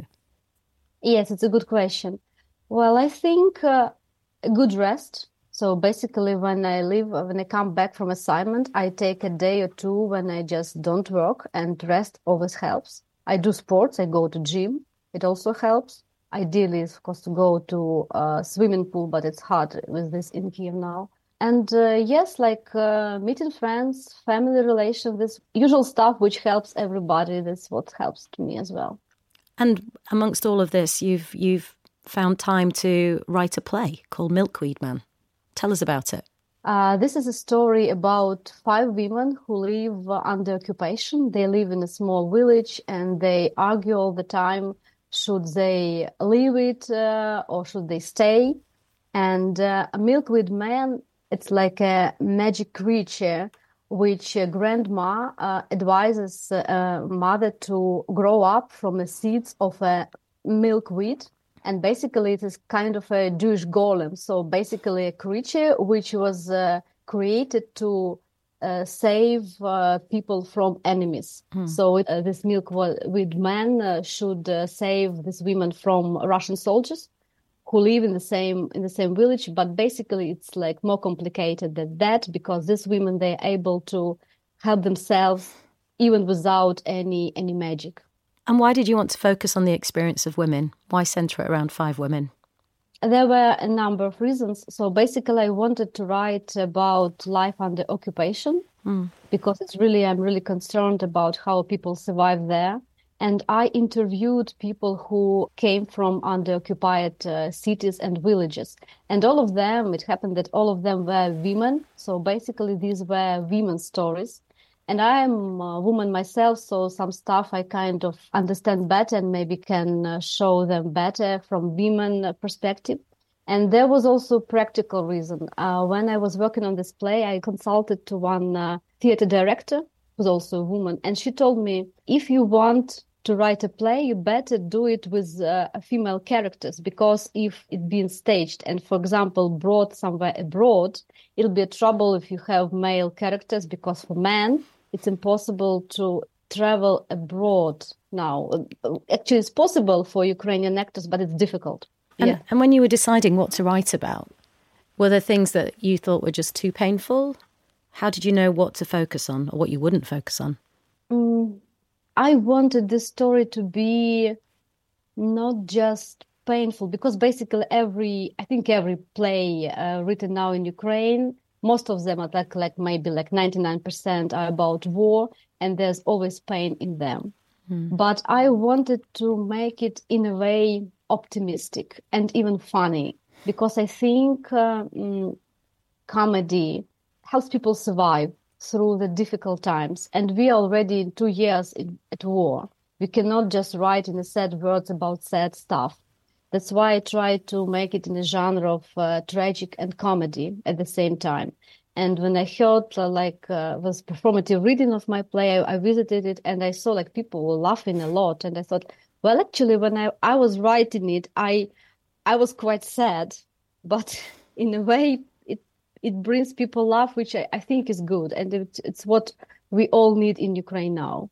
Yes, it's a good question. Well, I think uh, a good rest. So basically, when I leave, when I come back from assignment, I take a day or two when I just don't work, and rest always helps. I do sports. I go to gym. It also helps. Ideally, of course, to go to a swimming pool, but it's hard with this in Kiev now. And uh, yes, like uh, meeting friends, family relations, this usual stuff which helps everybody. That's what helps to me as well. And amongst all of this, you've you've found time to write a play called Milkweed Man. Tell us about it. Uh, this is a story about five women who live uh, under occupation. They live in a small village and they argue all the time, should they leave it uh, or should they stay? And uh, a milkweed man, it's like a magic creature which uh, grandma uh, advises uh, mother to grow up from the seeds of a milkweed. And basically, it is kind of a Jewish golem. So basically, a creature which was uh, created to uh, save uh, people from enemies. Mm. So uh, this milkweed man uh, should uh, save these women from Russian soldiers who live in the same in the same village. But basically, it's like more complicated than that because these women, they're able to help themselves even without any any magic. And why did you want to focus on the experience of women? Why centre it around five women? There were a number of reasons. So basically, I wanted to write about life under occupation mm. because it's really, I'm really concerned about how people survive there. And I interviewed people who came from under occupied uh, cities and villages. And all of them, it happened that all of them were women. So basically, these were women's stories. And I'm a woman myself, so some stuff I kind of understand better and maybe can uh, show them better from women perspective. And there was also practical reason. Uh, when I was working on this play, I consulted to one uh, theater director, who's also a woman, and she told me, if you want to write a play, you better do it with uh, female characters, because if it's being staged and, for example, brought somewhere abroad, it'll be a trouble if you have male characters, because for men, it's impossible to travel abroad now. Actually, it's possible for Ukrainian actors, but it's difficult. And, yeah. and when you were deciding what to write about, were there things that you thought were just too painful? How did you know what to focus on or what you wouldn't focus on? Mm, I wanted this story to be not just painful, because basically every, I think every play uh, written now in Ukraine, most of them are like, like maybe like ninety-nine percent are about war, and there's always pain in them. Mm. But I wanted to make it in a way optimistic and even funny, because I think uh, mm, comedy helps people survive through the difficult times. And we are already in two years in, at war. We cannot just write in the sad words about sad stuff. That's why I try to make it in a genre of uh, tragic and comedy at the same time. And when I heard uh, like uh, was performative reading of my play, I, I visited it and I saw like people were laughing a lot. And I thought, well, actually, when I, I was writing it, I I was quite sad, but in a way, it it brings people laugh, which I, I think is good. And it, it's what we all need in Ukraine now.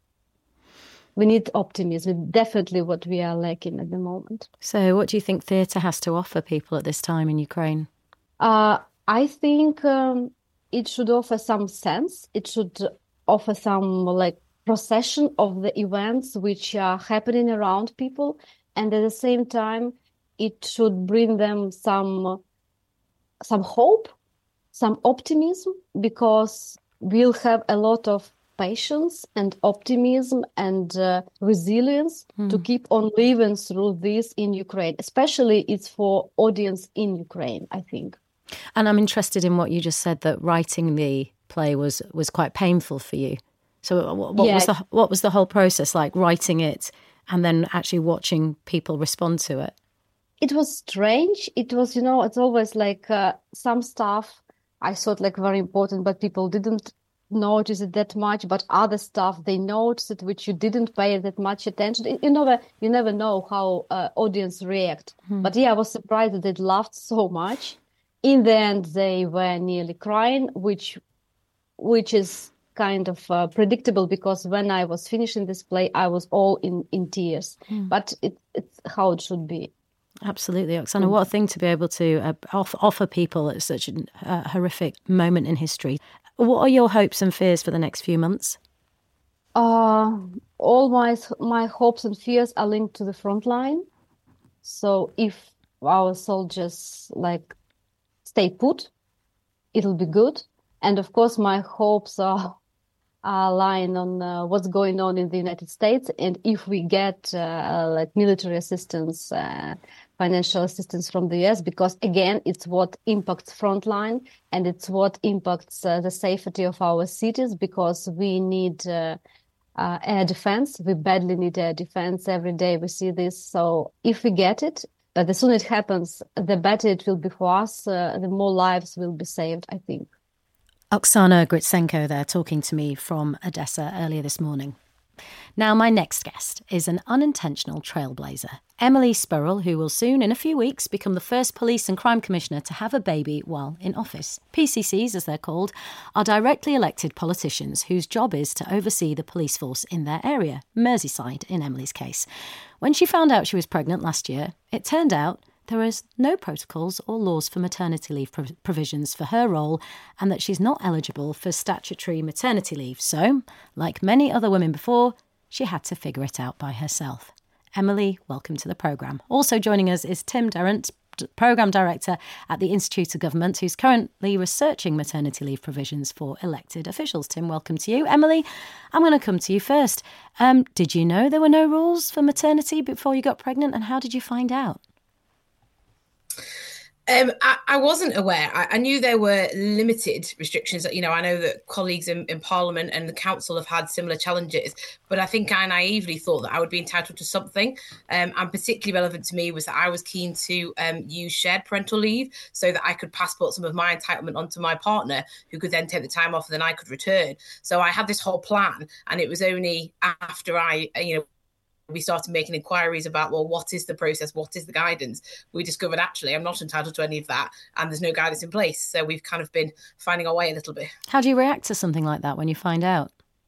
We need optimism, definitely what we are lacking at the moment. So what do you think theatre has to offer people at this time in Ukraine? Uh, I think um, it should offer some sense. It should offer some like procession of the events which are happening around people. And at the same time, it should bring them some, some hope, some optimism, because we'll have a lot of patience and optimism and uh, resilience mm. to keep on living through this in Ukraine. Especially it's for audience in Ukraine, I think. And I'm interested in what you just said, that writing the play was was quite painful for you. So what, what yeah. was the what was the whole process like, writing it and then actually watching people respond to it? It was strange. It was, you know, it's always like uh, some stuff I thought like very important, but people didn't notice it that much. But other stuff they noticed it, which you didn't pay that much attention. You know, you never know how uh, audience react. Hmm. But yeah, I was surprised that they laughed so much. In the end, they were nearly crying, which, which is kind of uh, predictable, because when I was finishing this play, I was all in, in tears. Hmm. But it, it's how it should be. Absolutely, Oksana. What a thing to be able to uh, off- offer people at such a uh, horrific moment in history. What are your hopes and fears for the next few months? Uh, all my my hopes and fears are linked to the front line. So if our soldiers like stay put, it'll be good. And of course, my hopes are, are lying on uh, what's going on in the United States. And if we get uh, like military assistance, uh, financial assistance from the U S, because again, it's what impacts frontline and it's what impacts uh, the safety of our cities, because we need uh, uh, air defense. We badly need air defense. Every day we see this. So if we get it, but the sooner it happens, the better it will be for us, uh, the more lives will be saved, I think. Oksana Gritsenko there, talking to me from Odessa earlier this morning. Now, my next guest is an unintentional trailblazer, Emily Spurrell, who will soon, in a few weeks, become the first police and crime commissioner to have a baby while in office. P C Cs, as they're called, are directly elected politicians whose job is to oversee the police force in their area, Merseyside in Emily's case. When she found out she was pregnant last year, it turned out there is no protocols or laws for maternity leave prov- provisions for her role, and that she's not eligible for statutory maternity leave. So, like many other women before, she had to figure it out by herself. Emily, welcome to the programme. Also joining us is Tim Durrant, Programme Director at the Institute of Government, who's currently researching maternity leave provisions for elected officials. Tim, welcome to you. Emily, I'm going to come to you first. Um, did you know there were no rules for maternity before you got pregnant, and how did you find out? Um, I, I wasn't aware. I, I knew there were limited restrictions. You know, I know that colleagues in, in Parliament and the Council have had similar challenges, but I think I naively thought that I would be entitled to something. Um, and particularly relevant to me was that I was keen to um, use shared parental leave so that I could passport some of my entitlement onto my partner, who could then take the time off and then I could return. So I had this whole plan, and it was only after I, you know, we started making inquiries about, well, what is the process? What is the guidance? We discovered, actually, I'm not entitled to any of that, and there's no guidance in place. So we've kind of been finding our way a little bit. How do you react to something like that when you find out?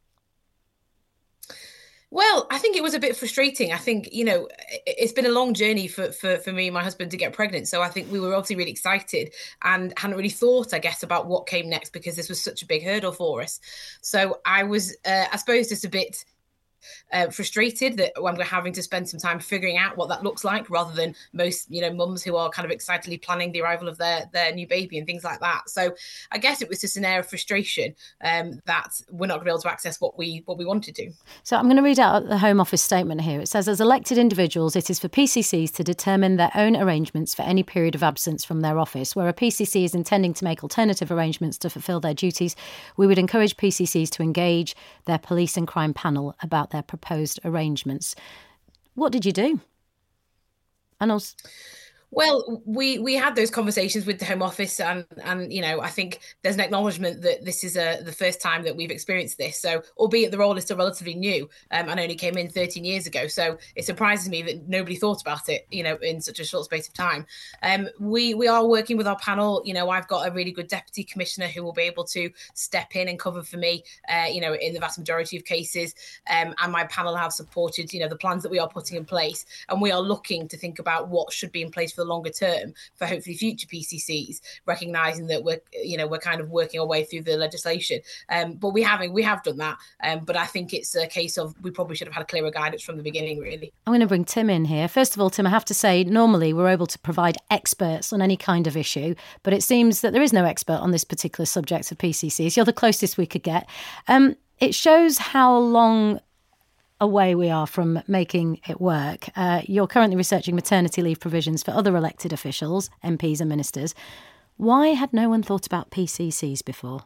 Well, I think it was a bit frustrating. I think, you know, it's been a long journey for, for, for me and my husband to get pregnant. So I think we were obviously really excited and hadn't really thought, I guess, about what came next, because this was such a big hurdle for us. So I was, uh, I suppose, just a bit uh, frustrated that I'm having to spend some time figuring out what that looks like, rather than most, you know, mums who are kind of excitedly planning the arrival of their their new baby and things like that. So I guess it was just an air of frustration um, that we're not going to be able to access what we what we wanted to. So I'm going to read out the Home Office statement here. It says, as elected individuals, it is for P C Cs to determine their own arrangements for any period of absence from their office. Where a P C C is intending to make alternative arrangements to fulfil their duties, we would encourage P C Cs to engage their police and crime panel about their proposed arrangements. What did you do? And also... Well, we we had those conversations with the Home Office, and and you know, I think there's an acknowledgement that this is a, the first time that we've experienced this. So, albeit the role is still relatively new, um, and only came in thirteen years ago, so it surprises me that nobody thought about it, you know, in such a short space of time. Um, we we are working with our panel. You know, I've got a really good deputy commissioner who will be able to step in and cover for me, uh, you know, in the vast majority of cases. Um, and my panel have supported, you know, the plans that we are putting in place, and we are looking to think about what should be in place for the longer term for hopefully future P C Cs, recognising that we're, you know, we're kind of working our way through the legislation. Um, but we haven't, we have done that. Um, but I think it's a case of we probably should have had clearer guidance from the beginning, really. I'm going to bring Tim in here. First of all, Tim, I have to say, normally we're able to provide experts on any kind of issue, but it seems that there is no expert on this particular subject of P C Cs. You're the closest we could get. Um, it shows how long away we are from making it work. Uh, you're currently researching maternity leave provisions for other elected officials, M Ps and ministers. Why had no one thought about P C Cs before?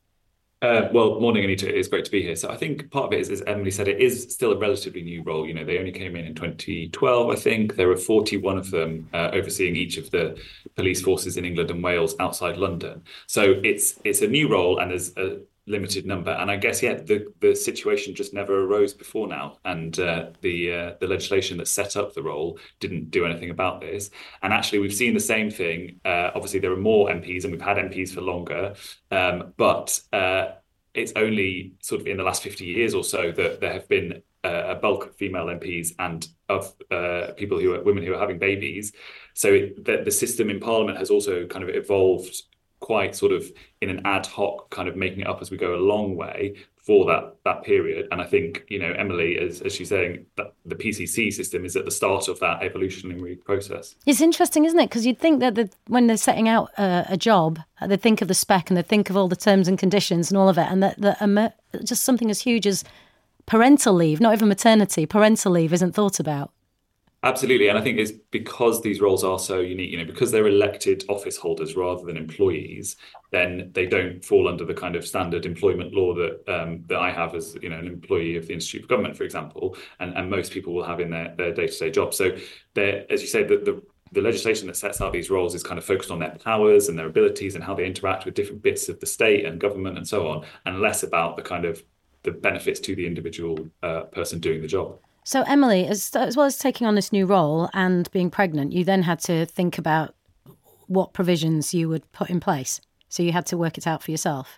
Uh, well, morning, Anita. It's great to be here. So I think part of it is, as Emily said, it is still a relatively new role. You know, they only came in in twenty twelve, I think. There are forty-one of them uh, overseeing each of the police forces in England and Wales outside London. So it's it's a new role, and there's a limited number. And I guess, yeah, the, the situation just never arose before now. And uh, the uh, the legislation that set up the role didn't do anything about this. And actually, we've seen the same thing. Uh, obviously, there are more M Ps, and we've had M Ps for longer. Um, but uh, it's only sort of in the last fifty years or so that there have been uh, a bulk of female M Ps and of uh, people who are women who are having babies. So it, the, the system in Parliament has also kind of evolved quite sort of in an ad hoc kind of making it up as we go a long way for that that period. And I think, you know, Emily, as, as she's saying, that the P C C system is at the start of that evolutionary process. It's interesting, isn't it? Because you'd think that the, when they're setting out a, a job, they think of the spec and they think of all the terms and conditions and all of it, and that, that um, just something as huge as parental leave, not even maternity, parental leave isn't thought about. Absolutely. And I think it's because these roles are so unique, you know, because they're elected office holders rather than employees, then they don't fall under the kind of standard employment law that um, that I have as, you know, an employee of the Institute of Government, for example, and, and most people will have in their, their day-to-day job. So they're, as you say, the, the the legislation that sets out these roles is kind of focused on their powers and their abilities and how they interact with different bits of the state and government and so on, and less about the kind of the benefits to the individual uh, person doing the job. So, Emily, as, as well as taking on this new role and being pregnant, you then had to think about what provisions you would put in place. So you had to work it out for yourself.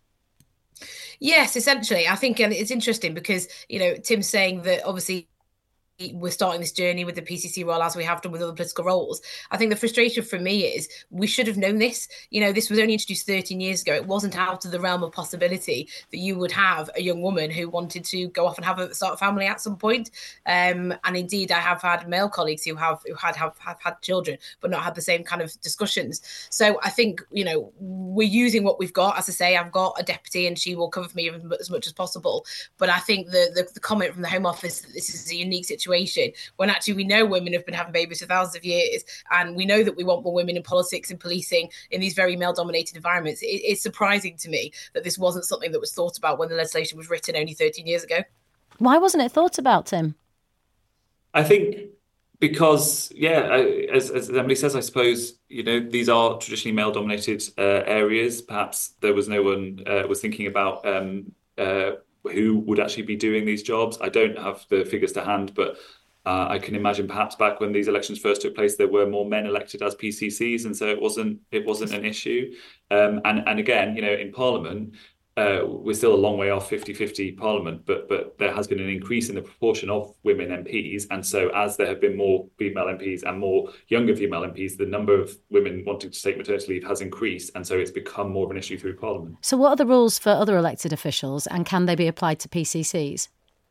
Yes, essentially. I think it's interesting because, you know, Tim's saying that obviously we're starting this journey with the P C C role as we have done with other political roles. I think the frustration for me is we should have known this. You know, this was only introduced thirteen years ago. It wasn't out of the realm of possibility that you would have a young woman who wanted to go off and have a start a family at some point. Um, and indeed, I have had male colleagues who have who had have, have had children, but not had the same kind of discussions. So I think, you know, we're using what we've got. As I say, I've got a deputy and she will cover for me as much as possible. But I think the, the, the comment from the Home Office that this is a unique situation, when actually we know women have been having babies for thousands of years, and we know that we want more women in politics and policing in these very male-dominated environments. It, it's surprising to me that this wasn't something that was thought about when the legislation was written only thirteen years ago. Why wasn't it thought about, Tim? I think because, yeah, as, as Emily says, I suppose, you know, these are traditionally male-dominated uh, areas. Perhaps there was no one uh, was thinking about um, uh, who would actually be doing these jobs. I don't have the figures to hand, but uh, I can imagine perhaps back when these elections first took place, there were more men elected as P C Cs, and so it wasn't it wasn't an issue. Um, and and again, you know, in Parliament, uh, we're still a long way off fifty-fifty Parliament, but but there has been an increase in the proportion of women M Ps, and so as there have been more female M Ps and more younger female M Ps, the number of women wanting to take maternity leave has increased, and so it's become more of an issue through Parliament. So what are the rules for other elected officials, and can they be applied to P C Cs?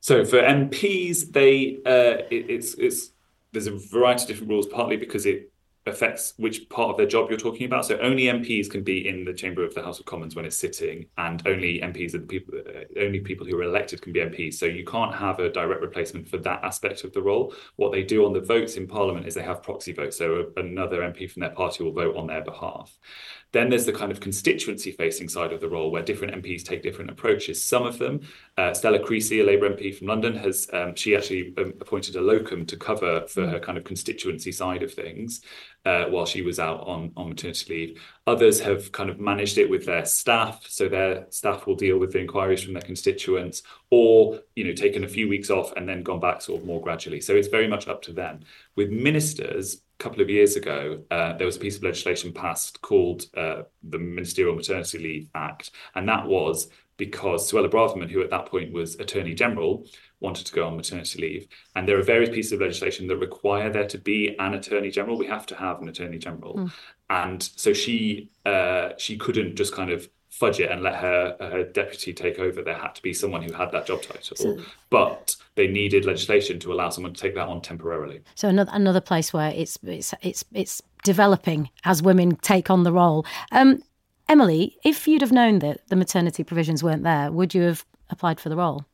So for M Ps, they uh, it, it's it's there's a variety of different rules, partly because it affects which part of their job you're talking about. So only M Ps can be in the chamber of the House of Commons when it's sitting, and only M Ps are the people, only people who are elected can be M Ps. So you can't have a direct replacement for that aspect of the role. What they do on the votes in Parliament is they have proxy votes. So another M P from their party will vote on their behalf. Then there's the kind of constituency-facing side of the role where different M Ps take different approaches. Some of them, uh, Stella Creasy, a Labour M P from London, has um, she actually um, appointed a locum to cover for her kind of constituency side of things uh, while she was out on, on maternity leave. Others have kind of managed it with their staff, so their staff will deal with the inquiries from their constituents, or you know, taken a few weeks off and then gone back sort of more gradually. So it's very much up to them. With ministers, couple of years ago, uh, there was a piece of legislation passed called uh, the Ministerial Maternity Leave Act. And that was because Suella Braverman, who at that point was Attorney General, wanted to go on maternity leave. And there are various pieces of legislation that require there to be an Attorney General. We have to have an Attorney General. Mm. And so she uh, she couldn't just kind of fudge it and let her, her deputy take over. There had to be someone who had that job title. So, but they needed legislation to allow someone to take that on temporarily. So another another place where it's it's it's it's developing as women take on the role. Um, Emily, if you'd have known that the maternity provisions weren't there, would you have applied for the role?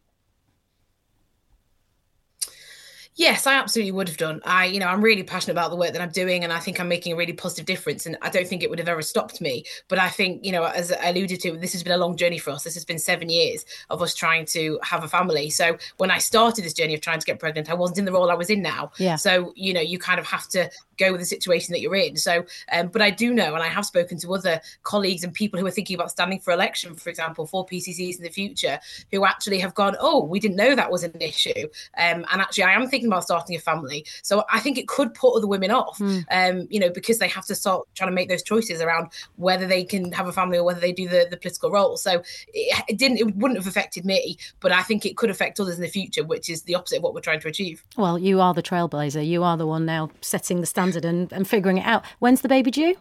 Yes, I absolutely would have done. I, you know, I'm really passionate about the work that I'm doing, and I think I'm making a really positive difference. And I don't think it would have ever stopped me. But I think, you know, as I alluded to, this has been a long journey for us. This has been seven years of us trying to have a family. So when I started this journey of trying to get pregnant, I wasn't in the role I was in now. Yeah. So, you know, you kind of have to go with the situation that you're in. So, um, but I do know, and I have spoken to other colleagues and people who are thinking about standing for election, for example, for P C Cs in the future, who actually have gone, oh, we didn't know that was an issue. Um, and actually, I am thinking about starting a family. So I think it could put other women off, mm. um, you know, because they have to start trying to make those choices around whether they can have a family or whether they do the, the political role. So it, it didn't, it wouldn't have affected me, but I think it could affect others in the future, which is the opposite of what we're trying to achieve. Well, you are the trailblazer. You are the one now setting the standard and, and figuring it out. When's the baby due?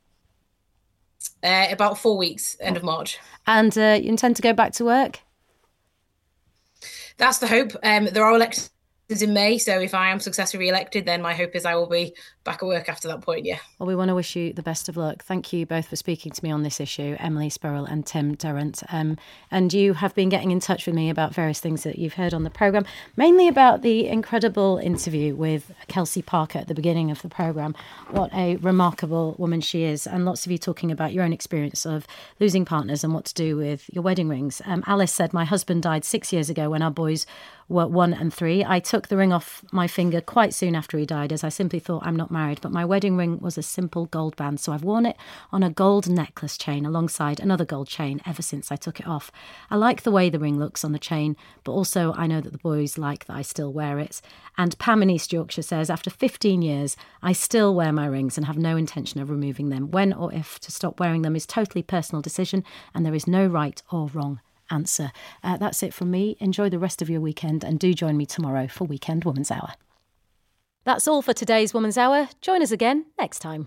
Uh, about four weeks, end of March. And uh, you intend to go back to work? That's the hope. Um, there are elections in May, so if I am successfully elected, then my hope is I will be back at work after that point, yeah. Well, we want to wish you the best of luck. Thank you both for speaking to me on this issue, Emily Spurrell and Tim Durrant. Um, and you have been getting in touch with me about various things that you've heard on the programme, mainly about the incredible interview with Kelsey Parker at the beginning of the programme. What a remarkable woman she is, and lots of you talking about your own experience of losing partners and what to do with your wedding rings. Um, Alice said, my husband died six years ago when our boys were one and three. I took the ring off my finger quite soon after he died, as I simply thought I'm not married, but my wedding ring was a simple gold band, so I've worn it on a gold necklace chain alongside another gold chain ever since I took it off. I like the way the ring looks on the chain, but also I know that the boys like that I still wear it. And Pam in East Yorkshire says, after fifteen years, I still wear my rings and have no intention of removing them. When or if to stop wearing them is totally personal decision, and there is no right or wrong answer. Uh, that's it from me. Enjoy the rest of your weekend, and do join me tomorrow for Weekend Woman's Hour. That's all for today's Woman's Hour. Join us again next time.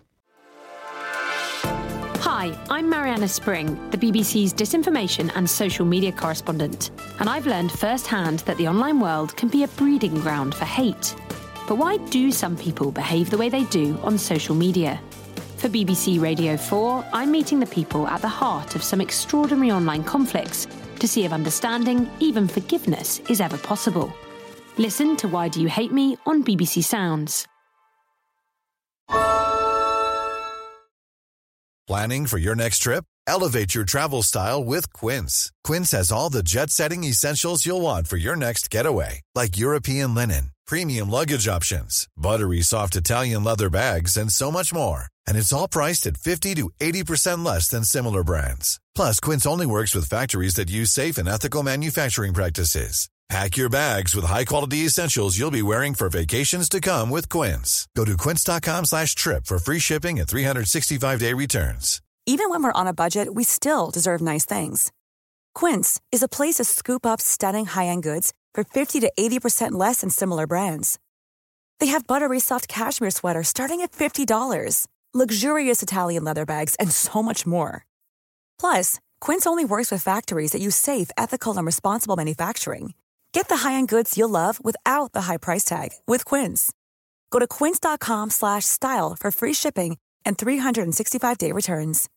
Hi, I'm Mariana Spring, the B B C's disinformation and social media correspondent, and I've learned firsthand that the online world can be a breeding ground for hate. But why do some people behave the way they do on social media? For B B C Radio four, I'm meeting the people at the heart of some extraordinary online conflicts to see if understanding, even forgiveness, is ever possible. Listen to Why Do You Hate Me on B B C Sounds. Planning for your next trip? Elevate your travel style with Quince. Quince has all the jet-setting essentials you'll want for your next getaway, like European linen, premium luggage options, buttery soft Italian leather bags, and so much more. And it's all priced at fifty to eighty percent less than similar brands. Plus, Quince only works with factories that use safe and ethical manufacturing practices. Pack your bags with high-quality essentials you'll be wearing for vacations to come with Quince. Go to quince.com slash trip for free shipping and three sixty-five day returns. Even when we're on a budget, we still deserve nice things. Quince is a place to scoop up stunning high-end goods for fifty to eighty percent less than similar brands. They have buttery soft cashmere sweaters starting at fifty dollars, luxurious Italian leather bags, and so much more. Plus, Quince only works with factories that use safe, ethical, and responsible manufacturing. Get the high-end goods you'll love without the high price tag with Quince. Go to quince.com slash style for free shipping and three sixty-five day returns.